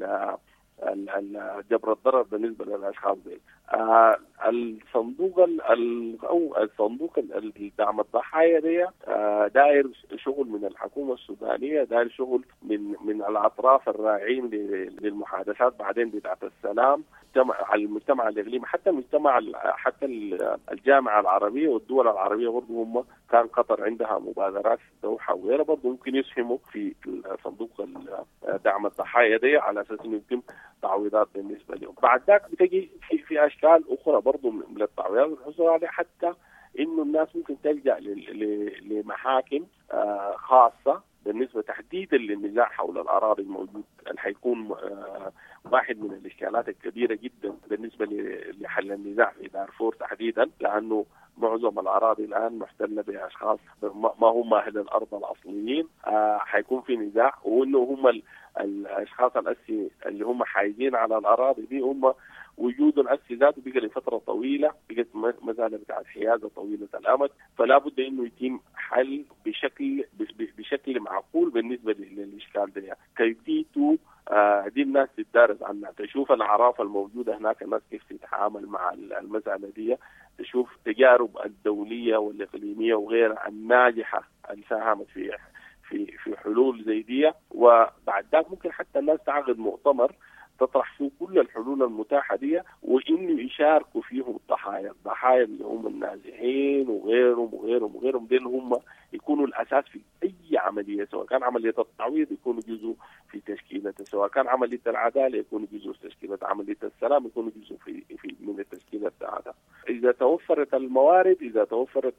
جبر الضرر بالنسبه للاشخاص دي. آه الصندوق او الصندوق دعم الضحايا دي آه داير شغل من الحكومه السودانيه، داير شغل من من الاطراف الراعين للمحادثات بعدين بتاعت السلام على المجتمع الاقليمي، حتى المجتمع حتى الجامعه العربيه والدول العربيه برضه هم كان قطر عندها مبادرات في الدوحه وغيرها برضه ممكن يسهموا في صندوق دعم الضحايا دي على اساس انه يتم تعويضات بالنسبه لهم. بعد ذاك بتجي في في اشكال اخرى برضه من التعويضات الحصول عليها، حتى انه الناس ممكن تلجا لمحاكم خاصه بالنسبه تحديدا للنزاع حول الاراضي الموجود اللي حيكون واحد من الإشكالات الكبيرة جدا بالنسبة لحل النزاع في دارفور تحديدا، لأنه معظم الأراضي الآن محتلة بأشخاص ما هم أهل الأرض الأصليين. آه حيكون في نزاع، وإنه هم الأشخاص الأسي اللي هم حايزين على الأراضي دي هم وجود الأسي ذاته بقى لفترة طويلة، بقت مسألة بتاعت حيازة طويلة الأمد، فلا بد إنه يتم حل بشكل بشكل معقول بالنسبة للإشكال ده. كيفيته آه دي الناس تدرس عنها، تشوف الأعراف الموجودة هناك، الناس كيف تتعامل مع المسألة دي، تشوف تجارب الدولية والإقليمية وغيرها الناجحة اللي ساهمت في في في حلول زي دي. وبعد ذلك ممكن حتى الناس تعقد مؤتمر تطرح فيه كل الحلول المتاحة دي، وإنه يشاركوا فيهم الضحايا الضحايا اللي هم النازحين وغيرهم وغيرهم وغيرهم، دي اللي هم يكونوا الأساس في أي عملية، سواء كان عملية التعويض يكونوا جزء في تشكيلته، سواء كان عملية العدالة يكونوا جزء في تشكيلة، عملية السلام يكونوا جزء في في من التشكيلة بتاعتها. إذا توفرت الموارد، إذا توفرت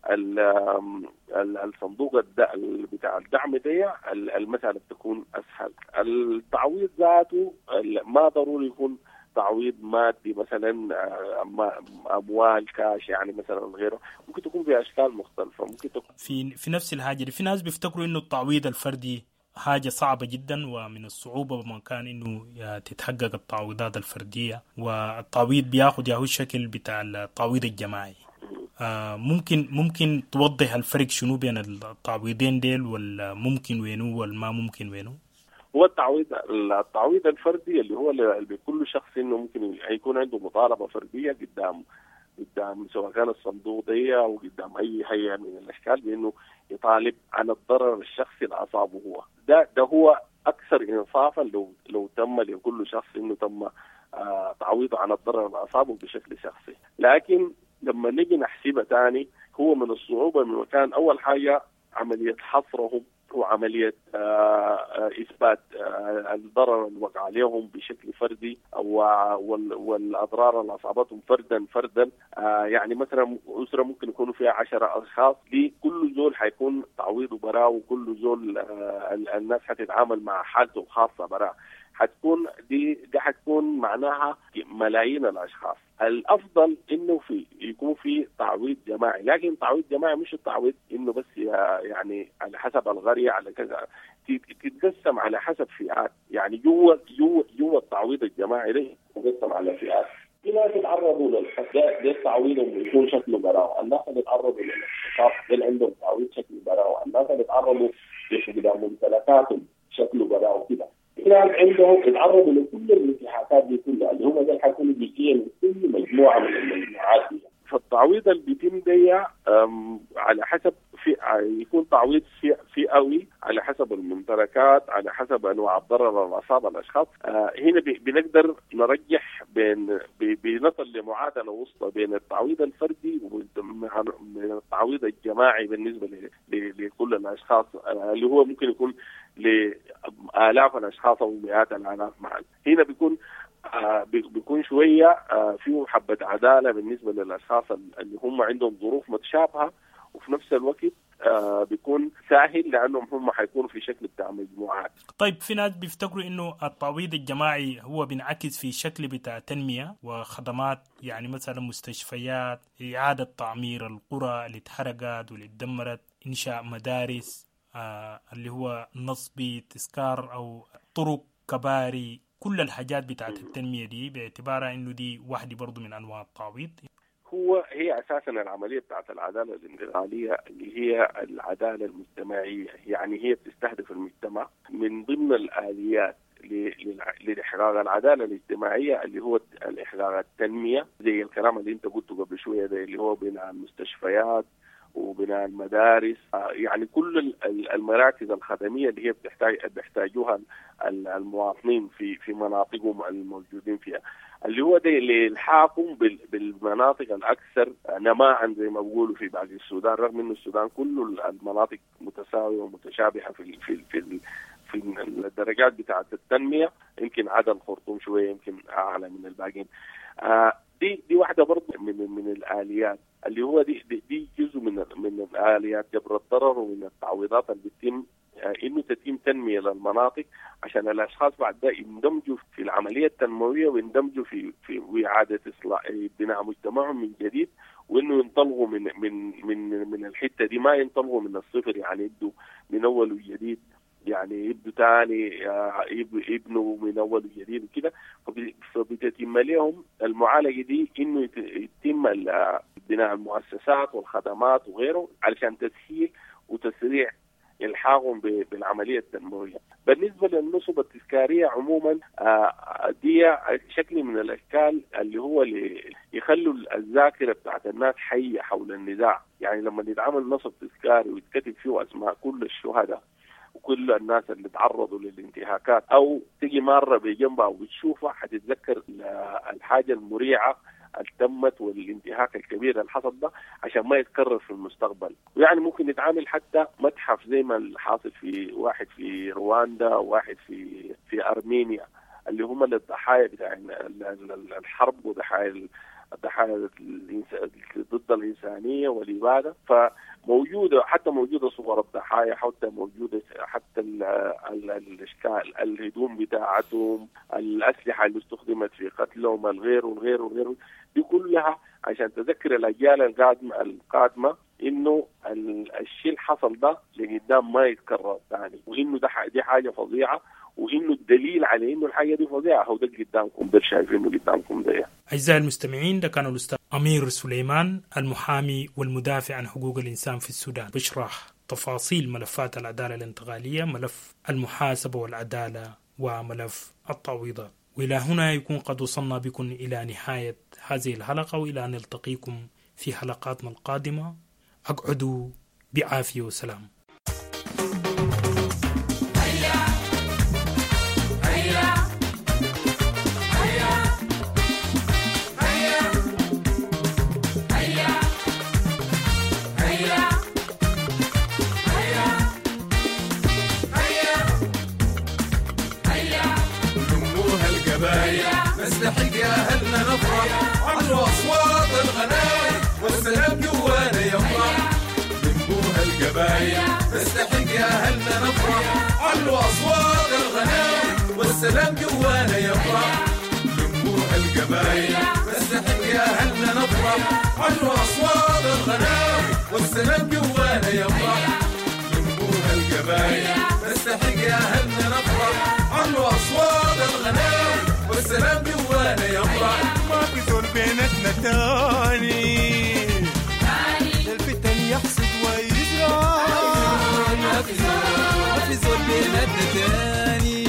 الصندوق بتاع الدعم دي، المسألة تكون أسهل. التعويض ذاته ما ضروري يكون تعويض مادي مثلا أموال كاش يعني مثلا غيره، ممكن تكون بأشكال مختلفة. ممكن تكون في في نفس الحاجة دي. في ناس بيفتكروا إنه التعويض الفردي حاجة صعبة جدا، ومن الصعوبة بمكان إنه تتحقق التعويضات الفردية، والتعويض بياخد ياهو الشكل بتاع التعويض الجماعي. آه ممكن ممكن توضح الفرق شنو بين التعويضين ديل، ولا ممكن وينو ولا ما ممكن وينو؟ هو التعويض التعويض الفردي اللي هو لكل شخص انه ممكن يكون عنده مطالبه فرديه قدام قدام سواء كان الصندوق دي او قدام اي هيئه من الاشكال بانه يطالب عن الضرر الشخصي اللي اصابه هو. ده ده هو اكثر انصافا لو لو تم لكل شخص انه تم آه تعويضه عن الضرر اللي اصابه بشكل شخصي. لكن لما نيجي نحسبها تاني هو من الصعوبة من مكان أول حاجة عملية حصرهم وعملية آه إثبات آه الضرر اللي وقع عليهم بشكل فردي أو والأضرار اللي أصابتهم فردا فردا. آه يعني مثلا أسرة ممكن يكونوا فيها عشرة أشخاص، لكل زول حيكون تعويضه براء، وكل زول آه الناس حتتعامل مع حالته الخاصة براء. حتكون دي دي حتكون معناها ملايين الاشخاص. الافضل انه في يكون في تعويض جماعي، لكن تعويض جماعي مش التعويض انه بس يعني على حسب القريه على كذا، تتقسم على حسب فئات. يعني جوه جوه جوه التعويض الجماعي ده تتقسم على فئات. في ناس يتعرضوا للحساب ده التعويض يكون شكله براء، الناس اللي يتعرضوا للاحتكار اللي عندهم تعويض شكله براء، الناس اللي يتعرضوا لفقدان ممتلكاتهم شكله براء وكده. الناس عندهم يتعرضوا لكل الانتحاكات دي كلها اللي هم ده حيكونوا جزئيا من كل مجموعه من المجموعات دي. فالتعويض اللي بيتم ده على حسب في يكون تعويض في فئوي على حسب الممتلكات، على حسب انواع الضرر اللي اصاب الاشخاص. آه هنا بنقدر نرجح بين بنصل لمعادله وسطى بين التعويض الفردي وبين التعويض الجماعي بالنسبه لكل الاشخاص، آه اللي هو ممكن يكون لآلاف الاشخاص او مئات الالاف معا. هنا بيكون آه بيكون شويه آه فيه حبه عداله بالنسبه للاشخاص اللي هم عندهم ظروف متشابهه، وفي نفس الوقت آه بيكون سهل لانهم هم حيكونوا في شكل بتاع مجموعات. طيب في ناس بيفتكروا انه التعويض الجماعي هو بينعكس في شكل بتاع تنميه وخدمات، يعني مثلا مستشفيات، اعاده تعمير القرى اللي اتحرقت واللي اتدمرت، انشاء مدارس، آه اللي هو نصب تذكار او طرق، كباري، كل الحاجات بتاعت التنميه دي باعتبارها انه دي واحده برضو من انواع التعويض. هو هي اساسا العمليه بتاعت العداله الانتقاليه اللي هي العداله المجتمعيه، يعني هي بتستهدف المجتمع من ضمن الاليات لإحقاق العداله الاجتماعيه اللي هو الإحقاق التنميه، زي الكلام اللي انت قلته قبل شويه ده اللي هو بناء المستشفيات وبناء المدارس، يعني كل المراكز الخدميه اللي هي بتحتاج بيحتاجوها المواطنين في في مناطقهم الموجودين فيها، اللي هو ده للحاكم بالمناطق الاكثر نماء زي ما بيقولوا في باقي السودان، رغم انه السودان كله المناطق متساويه ومتشابهه في في في في الدرجات بتاعه التنميه، يمكن عدد الخرطوم شويه يمكن اعلى من الباقيين. آه دي دي واحده برضه من من الاليات اللي هو دي دي, دي جزء من من الاليات جبر الضرر ومن التعويضات اللي بتتم إنه تتم تنمية للمناطق عشان الأشخاص بعد ده يندمجوا في العملية التنموية ويندمجوا في في إعادة إصلاح بناء مجتمعهم من جديد، وإنه ينطلقوا من من من من الحتة دي، ما ينطلقوا من الصفر، يعني يبدوا من أول وجديد، يعني يبدوا تاني يبنوا من أول وجديد وكده. فبتتم لهم المعالجة دي إنه يتم بناء المؤسسات والخدمات وغيره علشان تسهيل وتسريع الحاقهم بالعملية التنموية. بالنسبة للنصب التذكارية عموما دي شكل من الأشكال اللي هو اللي يخلوا الذاكرة بتاعت الناس حية حول النزاع. يعني لما يتعمل نصب تذكاري ويتكتب فيه أسماء كل الشهداء وكل الناس اللي تعرضوا للانتهاكات، أو تيجي مرة بجنبها وبتشوفها حتتذكر الحاجة المريعة التمت والانتهاك الكبير اللي حصل ده عشان ما يتكرر في المستقبل. ويعني ممكن يتعامل حتى متحف زي ما الحاصل في واحد في رواندا وواحد في في أرمينيا اللي هم الضحايا بتاع الحرب وضحايا الضحايا ضد الإنسانية والإبادة. فموجودة حتى موجودة صور الضحايا، حتى موجودة حتى الأشكال الهدوم بتاعتهم، الأسلحة اللي استخدمت في قتلهم، الغير والغير والغير، دي كلها عشان تذكر الأجيال القادمة القادمة إنه الشيء اللي حصل ده لقدام ما يتكرر ثاني، وإنه ده دي حاجة فظيعة، وإنه الدليل على إنه الحاجة دي فظيعة هو ده قدامكم، ده شايفينه قدامكم ده. أعزائي المستمعين، ده كان الأستاذ أمير سليمان المحامي والمدافع عن حقوق الإنسان في السودان بيشرح تفاصيل ملفات العدالة الانتقالية، ملف المحاسبة والعدالة وملف التعويضات. وإلى هنا يكون قد وصلنا بكم إلى نهاية هذه الحلقة، وإلى أن نلتقيكم في حلقاتنا القادمة. أقعدوا بعافية وسلام. نستحق يا أهلنا نفرح عنه أصوات الغنايم والسلام جوانا يفرح. لموها القبايل نستحق يا أهلنا نفرح عنه أصوات الغنايم والسلام جوانا يفرح. لموها القبايل نستحق يا أهلنا نفرح عنه أصوات الغنايم والسلام جوانا يفرح. لموها القبايل نستحق يا أهلنا نفرح عنه أصوات الغنايم والسلام جوانا يفرح. ما في زول بينتنا تاني الفتن يحصد ويزرع. ما في زول ما في زول بينتنا تاني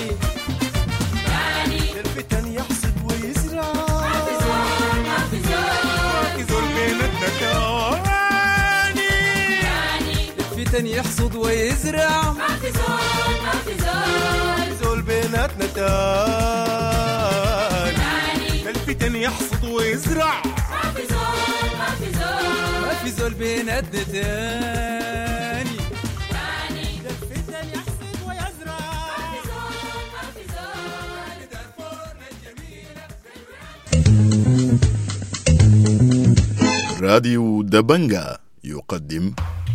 الفتن يحصد ويزرع. ما في زول ما في زول ما في زول بينتنا تاني الفتن يحصد ويزرع. ما في زول ما في زول زول بينتنا تاني الفتن يحصد ويزرع. ما في زول ما في زول ما في زول بينتنا تاني الفتن يحصد ويزرع. ما في زول ما في زول دارفورنا الجميلة. راديو دبنجا يقدم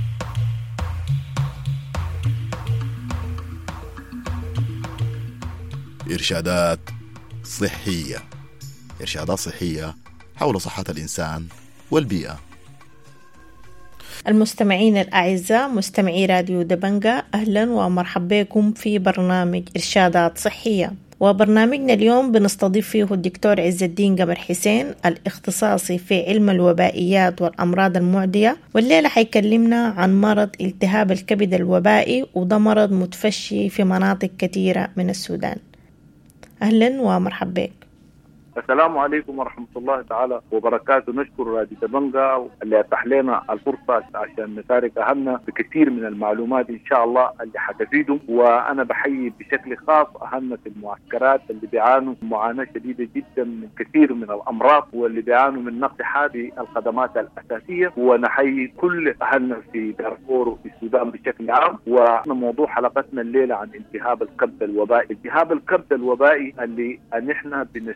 إرشادات صحية. إرشادات صحية حول صحة الإنسان والبيئة. المستمعين الأعزاء مستمعي راديو دبنجا، أهلا ومرحبا بكم في برنامج إرشادات صحية. وبرنامجنا اليوم بنستضيف فيه الدكتور عز الدين قمر حسين الاختصاصي في علم الوبائيات والأمراض المعدية، والليلة حيكلمنا عن مرض التهاب الكبد الوبائي، وده مرض متفشي في مناطق كثيرة من السودان. أهلا ومرحبا بك. السلام عليكم ورحمة الله تعالى وبركاته. نشكر راديو دبنجا اللي أتاح لنا الفرصة عشان نشارك أهلنا بكثير من المعلومات إن شاء الله اللي حتفيدهم. وأنا بحيي بشكل خاص أهلنا في المعسكرات اللي بيعانوا معاناة شديدة جدا من كثير من الأمراض، واللي بيعانوا من نقص هذه الخدمات الأساسية. ونحيي كل أهلنا في دارفور وفي السودان بشكل عام. وموضوع حلقتنا الليلة عن التهاب الكبد الوبائي. التهاب الكبد الوبائي اللي نحن بنسميه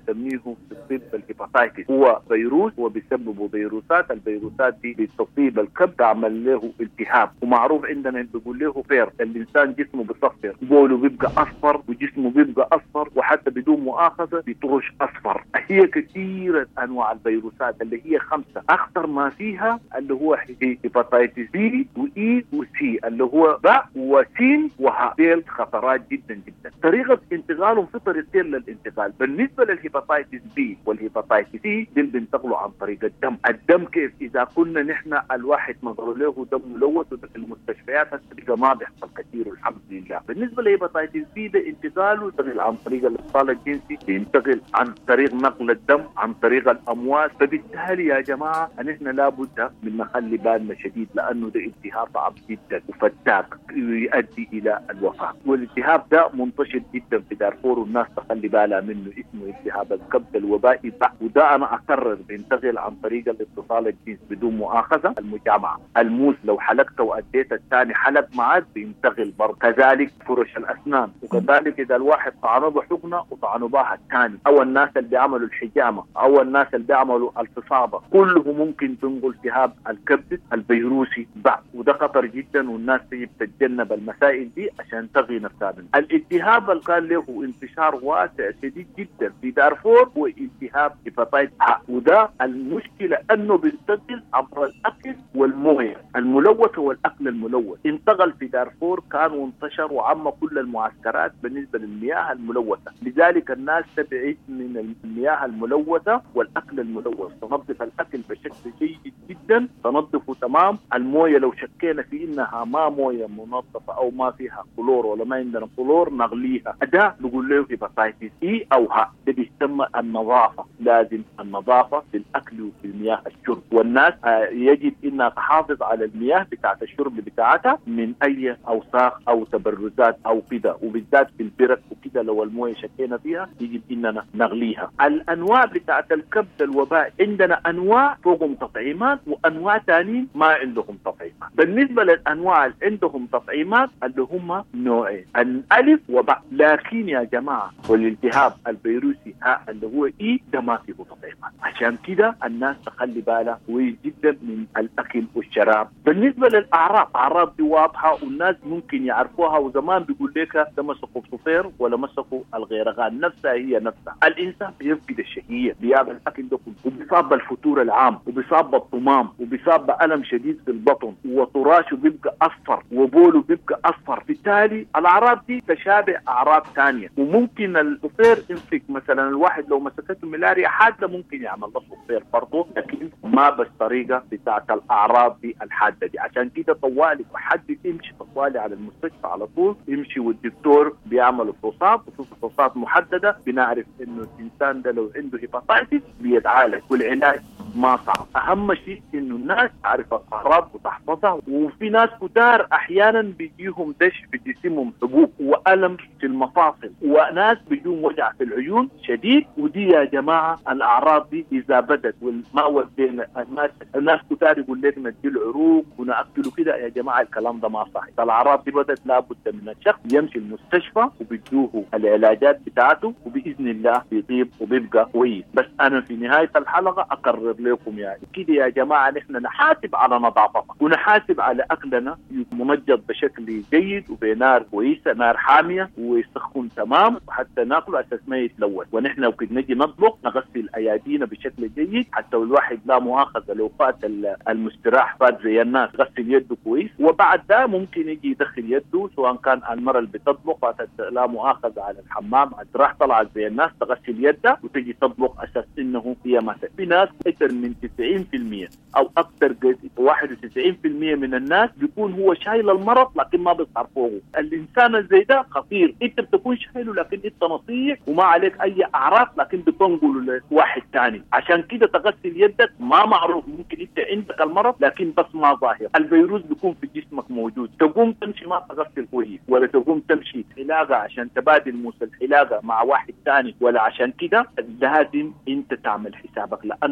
انه تصيب بالهيباتايتس هو فيروس وبيسببوا فيروسات، الفيروسات دي بتصيب الكبد تعمل له التهاب، ومعروف عندنا بيقول له فير الانسان جسمه بيصفر، بوله بيبقى اصفر وجسمه بيبقى اصفر وحتى بدون مؤاخذه بيطرش اصفر. هي كثيره انواع الفيروسات اللي هي خمسه، اخطر ما فيها اللي هو هيباتايتس بي واي وسي اللي هو باء وسين وهاء، ديل خطرات جدا جدا. طريقه انتقالهم في طريقتين للانتقال، بالنسبه للهيباتايتس بي والهيباتايتس سي دول بينتقلوا عن طريق الدم. الدم كيف؟ اذا كنا نحن الواحد نظر له دم ملوث وفي المستشفيات هسه ما بيحصل كثير والحمد لله. بالنسبه للهيباتايتس بي ده انتقاله ينتقل عن طريق الاتصال الجنسي، ينتقل عن طريق نقل الدم، عن طريق الامواج. فبالتالي يا جماعه نحن لابد من نخلي بالنا شديد، لانه ده التهاب صعب جدا وفتاك يؤدي الى الوفاه. والالتهاب ده منتشر جدا في دارفور والناس تخلي بالها منه، اسمه التهاب الكبد الوبائي، وده انا اكرر بينتقل عن طريق الاتصال الجنسي بدون مؤاخذه. المجامعه، الموس لو حلقته واديت الثاني حلق معك بينتقل برضه. كذلك فرش الاسنان، وكذلك اذا الواحد طعنه بحقنه وطعنه بها الثاني، او الناس اللي بيعملوا الحجامه، او الناس اللي بيعملوا الفصاده، كله ممكن تنقل التهاب الكبد الفيروسي بعد، وده خطر جدا والناس تجب تتجنب المسائل دي عشان تغي نفسها. الالتهاب اللي كان له انتشار واسع شديد جدا في دارفور هو التهاب هيباتايتس ه، وده المشكله انه بينتقل عبر الاكل والمويه الملوثه والاكل الملوث. انتقل في دارفور كان وانتشر وعم كل المعسكرات بالنسبه للمياه الملوثه، لذلك الناس تبعد من المياه الملوثه والاكل الملوث. تنظف الاكل بشكل جيد جدا، تنظفه تمام. المويه لو شكينا في انها ما مويه منظفه او ما فيها كلور ولا ما عندنا كلور نغليها. ده نقول له هيباتايتس اي او ها. ده بيسمى النظافه، لازم النظافه في الاكل وفي المياه الشرب، والناس يجب انها تحافظ على المياه بتاعه الشرب بتاعتها من اي اوساخ او تبرزات او كده، وبالذات في البرك وكده لو المويه شكينا فيها يجب اننا نغليها. الانواع بتاعه الكبد الوبائي عندنا انواع فوقهم تطعيمات وانواع ثانيين ما عندهم تطعيمات. بالنسبه للانواع اللي عندهم تطعيمات اللي هم نوعين، الالف وباء، لكن يا جماعه والالتهاب الفيروسي ها اللي هو اي ده ما فيه تطعيمات. عشان كده الناس تخلي بالها كويس جدا من الاكل والشراب. بالنسبه للاعراض، اعراض دي واضحه والناس ممكن يعرفوها، وزمان بيقول لك ده مسكوا صفير ولا مسكوا الغيرغان، نفسها هي نفسها. الانسان بيفقد الشهيه، بيعمل الاكل ده كله، وبيصاب بالفتور العام، وبيصاب بالطمام، وبيصاب بالم شديد في البطن، وطراشه بيبقى اصفر، وبوله بيبقى اصفر. بالتالي الاعراض دي تشابه اعراض ثانيه، وممكن الصفير يمسك مثلا الواحد لو مسكته ملاريا حاده ممكن يعمل له صفير برضه، لكن ما بالطريقه بتاعت الاعراض دي الحاده دي. عشان كده طوالي حد يمشي طوالي على المستشفى على طول، يمشي والدكتور بيعمل فحوصات وفحوصات محدده، بنعرف انه الانسان ده لو عنده هيباتايتس بيتعالج، والعلاج ما صعب. اهم شيء انه الناس تعرف الاعراض وتحفظها. وفي ناس كتار احيانا بيجيهم دش في جسمهم، حبوب والم في المفاصل، وناس بيجيهم وجع في العيون شديد. ودي يا جماعه الاعراض دي اذا بدت والما ودينا الناس الناس كتار يقول لك ندي له عروق وناكله كده، يا جماعه الكلام ده ما صحيح. الاعراض دي بدت لابد من الشخص يمشي المستشفى وبيدوه العلاجات بتاعته، وباذن الله بيطيب وبيبقى كويس. بس انا في نهايه الحلقه اقرر لكم يعني كده يا جماعه نحن نحاسب على نظافتنا ونحاسب على اكلنا ممجد بشكل جيد وبنار كويسه، نار حاميه ويسخن تمام، وحتى ناكله اساس ما يتلوث. ونحن لو كنا نجي نطبخ نغسل ايادينا بشكل جيد، حتى الواحد لا مؤاخذه لو فات المستراح فات زي الناس غسل يده كويس، وبعد ده ممكن يجي يدخل يده، سواء كان المرأة اللي بتطبخ فاتت لا مؤاخذه على الحمام راح طلعت زي الناس تغسل يدها وتجي تطبخ اساس انه هي مثلا. في ناس اكثر من تسعين بالمئة او اكثر واحد وتسعين بالمئة من الناس بيكون هو شايل المرض لكن ما بيعرفوه. الانسان الزي ده خطير، انت بتكون شايله لكن انت نصيح وما عليك اي اعراض، لكن بتنقله لواحد ثاني. عشان كده تغسل يدك، ما معروف ممكن انت عندك المرض لكن بس ما ظاهر. الفيروس بيكون في جسمك موجود، تقوم تمشي ما تغسل كويس، ولا تقوم تمشي حلاقه عشان تبادل موس الحلاقه مع واحد ثاني، ولا عشان كده لازم انت تعمل حسابك، لانه قد يكون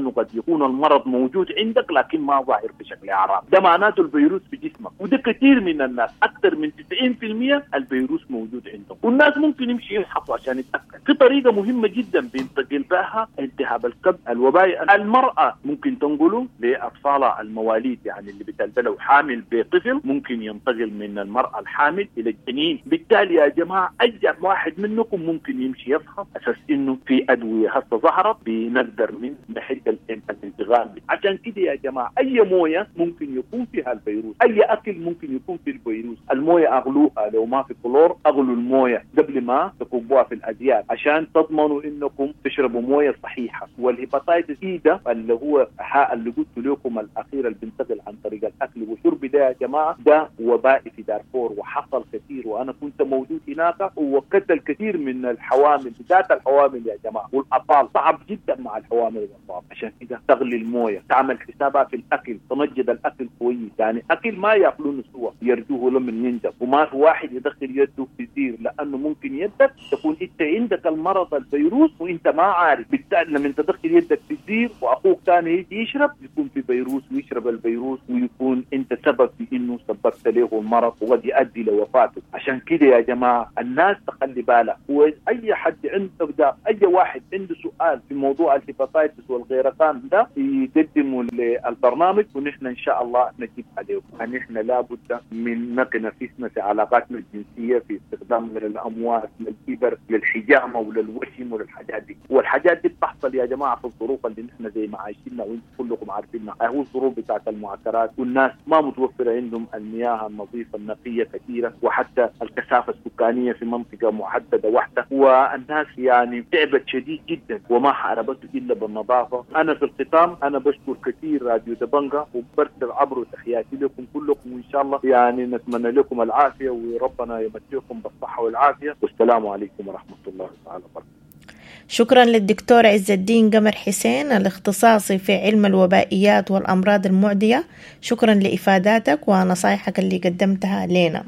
يكون المرض موجود عندك لكن ما ظاهر بشكل اعراض، ده معناته الفيروس في جسمك. وده كثير من الناس، اكثر من تسعين بالمئة الفيروس موجود عندهم، والناس ممكن يمشي يفحصوا عشان يتاكد. في طريقه مهمه جدا بينتقل بها التهاب الكبد الوبائي. المراه ممكن تنقله لاطفالها المواليد، يعني اللي بتلبلوا حامل بطفل ممكن ينتقل من المراه الحامل الى الجنين. بالتالي يا جماعه اي واحد منكم ممكن يمشي يفحص اساس انه في ادويه هسه ظهرت بنقدر من ناحيه الانتقال. عشان كده يا جماعه اي مويه ممكن يكون فيها الفيروس، اي اكل ممكن يكون فيه الفيروس. المويه اغلوها، لو ما في كلور اغلوا المويه قبل ما تكبوها في الازياء عشان تضمنوا انكم تشربوا مويه صحيحه. والهيباتايتس اي ده اللي هو اللي قلت لكم الاخير اللي بينتقل عن طريق الاكل والشرب ده يا جماعه، ده وبائي في دارفور وحصل كثير، وانا كنت موجود هناك وقتل كثير من الحوامل، ذات الحوامل يا جماعه والاطفال. صعب جدا مع الحوامل والاطفال. عشان كده تغلي المويه، تعمل حسابها في الاكل، تنجد الاكل كويس، يعني اكل ما ياكلونه سوا يرجوه لمن ينجب، وما في واحد يدخل يده في الزير لانه ممكن يدك تكون انت عندك المرض الفيروس وانت ما عارف. بالتالي لما تدخل يدك في الزير واخوك ثاني يجي يشرب يكون في فيروس ويشرب الفيروس ويكون انت سبب في انه سببت له المرض وقد يؤدي لوفاته. عشان كده يا جماعه الناس تخلي بالها، واي حد عنده ده، اي واحد عنده سؤال في موضوع الهيباتايتس والغيرتان ده يقدموا للبرنامج ونحن ان شاء الله نجيب عليه. نحن لابد من نتنافسنا في علاقاتنا الجنسيه في استخدام الاموات للإبر للحجامه وللوشم وللحاجات دي، والحاجات دي بتحصل يا جماعه في الظروف اللي نحن زي ما عايشينها وانتم كلكم عارفينها، هو الظروف بتاعت المعسكرات، والناس ما متوفره عندهم المياه النظيفه النقيه كثيره، وحتى الكثافه السكانيه في منطقه محدده واحده، والناس يعني تعبت شديد جدا وما حاربته الا بالنظافه. انا في الختام انا بشكر كثير راديو دبنجا وبرسل عبر تحياتي لكم كلكم، وان شاء الله يعني نتمنى لكم العافيه وربنا يمتعكم بالصحه والعافيه، والسلام عليكم ورحمه الله تعالى وبركاته. شكرا للدكتور عز الدين قمر حسين الاختصاصي في علم الوبائيات والأمراض المعدية. شكرا لإفاداتك ونصائحك اللي قدمتها لنا،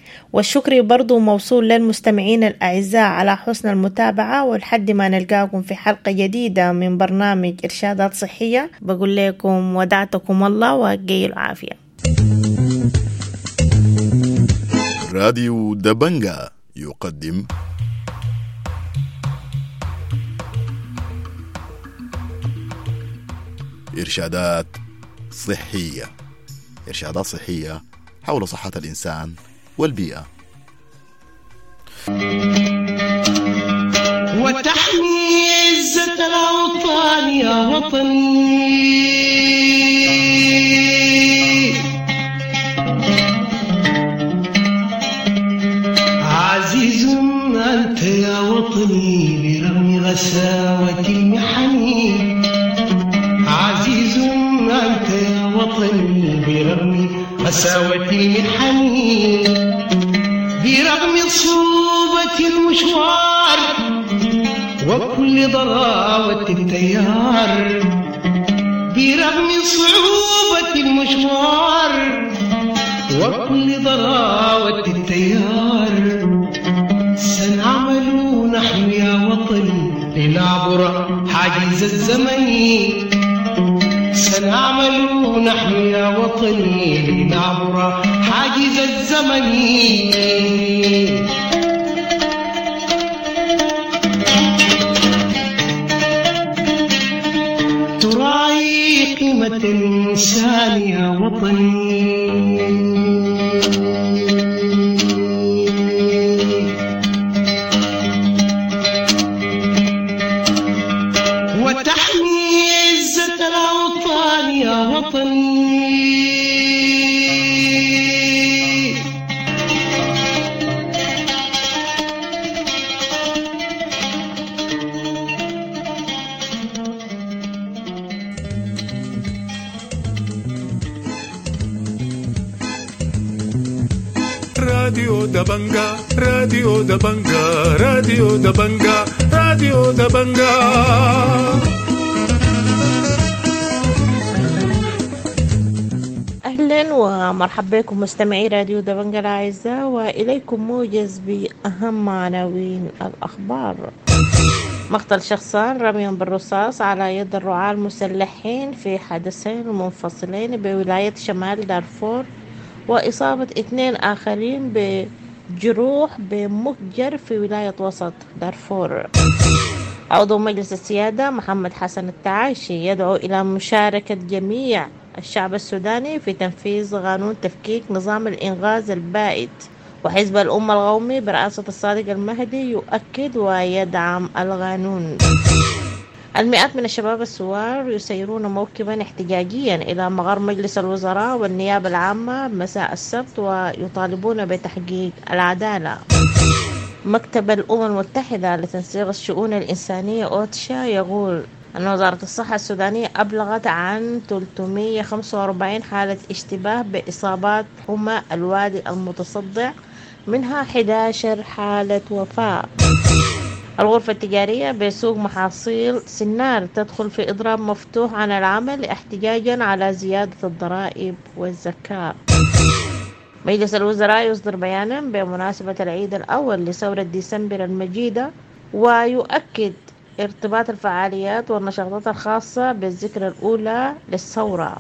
والشكر برضو موصول للمستمعين الأعزاء على حسن المتابعة. ولحد ما نلقاكم في حلقة جديدة من برنامج إرشادات صحية بقول لكم ودعتكم الله وقي العافية. راديو دبنجا يقدم إرشادات صحية. إرشادات صحية حول صحة الإنسان والبيئة. وتحمي عزة الأوطان يا وطني، عزيز أنت يا وطني برغم غساوة المحن، عزيز أنت يا وطني برغم غساوة المحن، برغم صعوبة المشوار وكل ضراوة التيار، برغم صعوبة المشوار وكل ضراوة التيار، سنعمل نحن يا وطني لنعبر حاجز الزمن، سنعمل نحن يا وطني لنعبر حاجز الزمن، تراعي قيمة الإنسان يا وطني، وتحمي عزة الأوطان يا وطني. راديو دبنجا راديو دبنجا راديو دبنجا راديو دبنجا. أهلا ومرحبا بكم مستمعي راديو دبنجا الأعزاء، وإليكم موجز بأهم عناوين الأخبار. مقتل شخصان رميا بالرصاص على يد الرعاة المسلحين في حدثين منفصلين بولاية شمال دارفور، وإصابة اثنين آخرين بجروح بمهجر في ولاية وسط دارفور. عضو مجلس السيادة محمد حسن التعايشي يدعو إلى مشاركة جميع الشعب السوداني في تنفيذ قانون تفكيك نظام الإنغاز البائد، وحزب الأمة القومي برئاسة الصادق المهدي يؤكد ويدعم القانون. المئات من الشباب الثوار يسيرون موكبا احتجاجيا إلى مقر مجلس الوزراء والنيابة العامة مساء السبت ويطالبون بتحقيق العدالة. مكتب الأمم المتحدة لتنسيق الشؤون الإنسانية أوتشا يقول أن وزارة الصحة السودانية أبلغت عن ثلاثمئة وخمسة وأربعين حالة اشتباه بإصابات حمى الوادي المتصدع، منها أحد عشر حالة وفاة. الغرفة التجارية بسوق محاصيل سنار تدخل في إضراب مفتوح عن العمل احتجاجا على زيادة الضرائب والزكاة. مجلس الوزراء يصدر بيانا بمناسبة العيد الأول لثورة ديسمبر المجيدة، ويؤكد ارتباط الفعاليات والنشاطات الخاصة بالذكرى الأولى للثورة.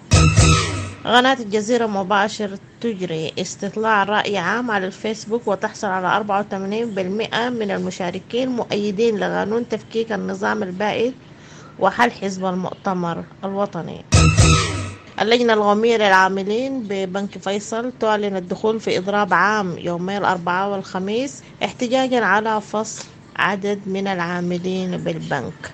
قناة الجزيرة مباشر تجري استطلاع رأي عام على الفيسبوك وتحصل على أربعة وثمانين بالمئة من المشاركين مؤيدين لقانون تفكيك النظام البائد وحل حزب المؤتمر الوطني. اللجنة القومية للعاملين ببنك فيصل تعلن الدخول في إضراب عام يومي الأربعاء والخميس احتجاجا على فصل عدد من العاملين بالبنك.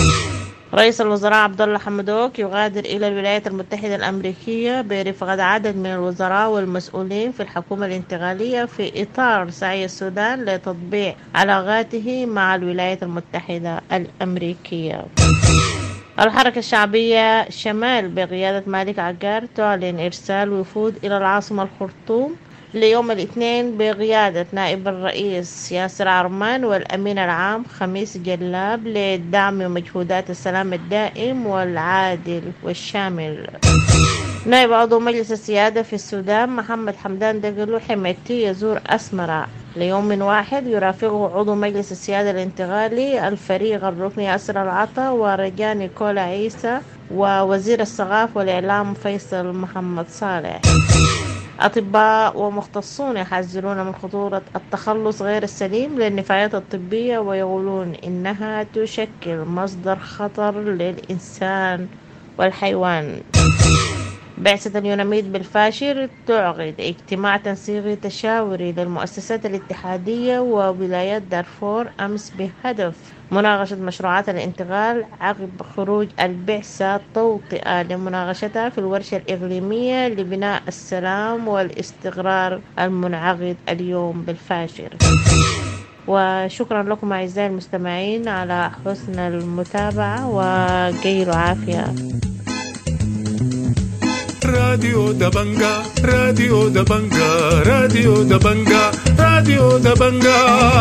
رئيس الوزراء عبد الله حمدوك يغادر إلى الولايات المتحدة الأمريكية برفقة عدد من الوزراء والمسؤولين في الحكومة الانتقالية في إطار سعي السودان لتطبيع علاقاته مع الولايات المتحدة الأمريكية. الحركة الشعبية شمال بقيادة مالك عقار تعلن إرسال وفود إلى العاصمة الخرطوم ليوم الاثنين بقيادة نائب الرئيس ياسر عرمان والأمين العام خميس جلاب لدعم مجهودات السلام الدائم والعادل والشامل. نائب عضو مجلس السيادة في السودان محمد حمدان دقلو حميتي يزور أسمرة ليوم واحد، يرافقه عضو مجلس السيادة الانتقالي الفريق الركني ياسر العطا ورجاء نيكولا عيسى ووزير الثقافة والإعلام فيصل محمد صالح. أطباء ومختصون يحذرون من خطورة التخلص غير السليم للنفايات الطبية، ويقولون إنها تشكل مصدر خطر للإنسان والحيوان. بعثة اليوناميد بالفاشر تعقد اجتماع تنسيقي تشاوري للمؤسسات الاتحادية وولايات دارفور أمس بهدف مناقشة مشروعات الانتقال عقب خروج البعثة توطئة لمناقشتها في الورشة الإقليمية لبناء السلام والاستقرار المنعقد اليوم بالفاشر. وشكرا لكم أعزائي المستمعين على حسن المتابعة وجيل عافية. راديو دبنجا راديو دبنجا راديو دبنجا راديو دبنجا.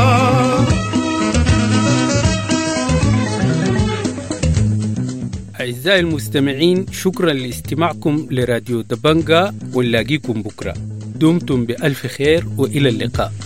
أعزائي المستمعين، شكرا لاستماعكم لراديو دبنجا، ونلاقيكم بكرة. دمتم بألف خير وإلى اللقاء.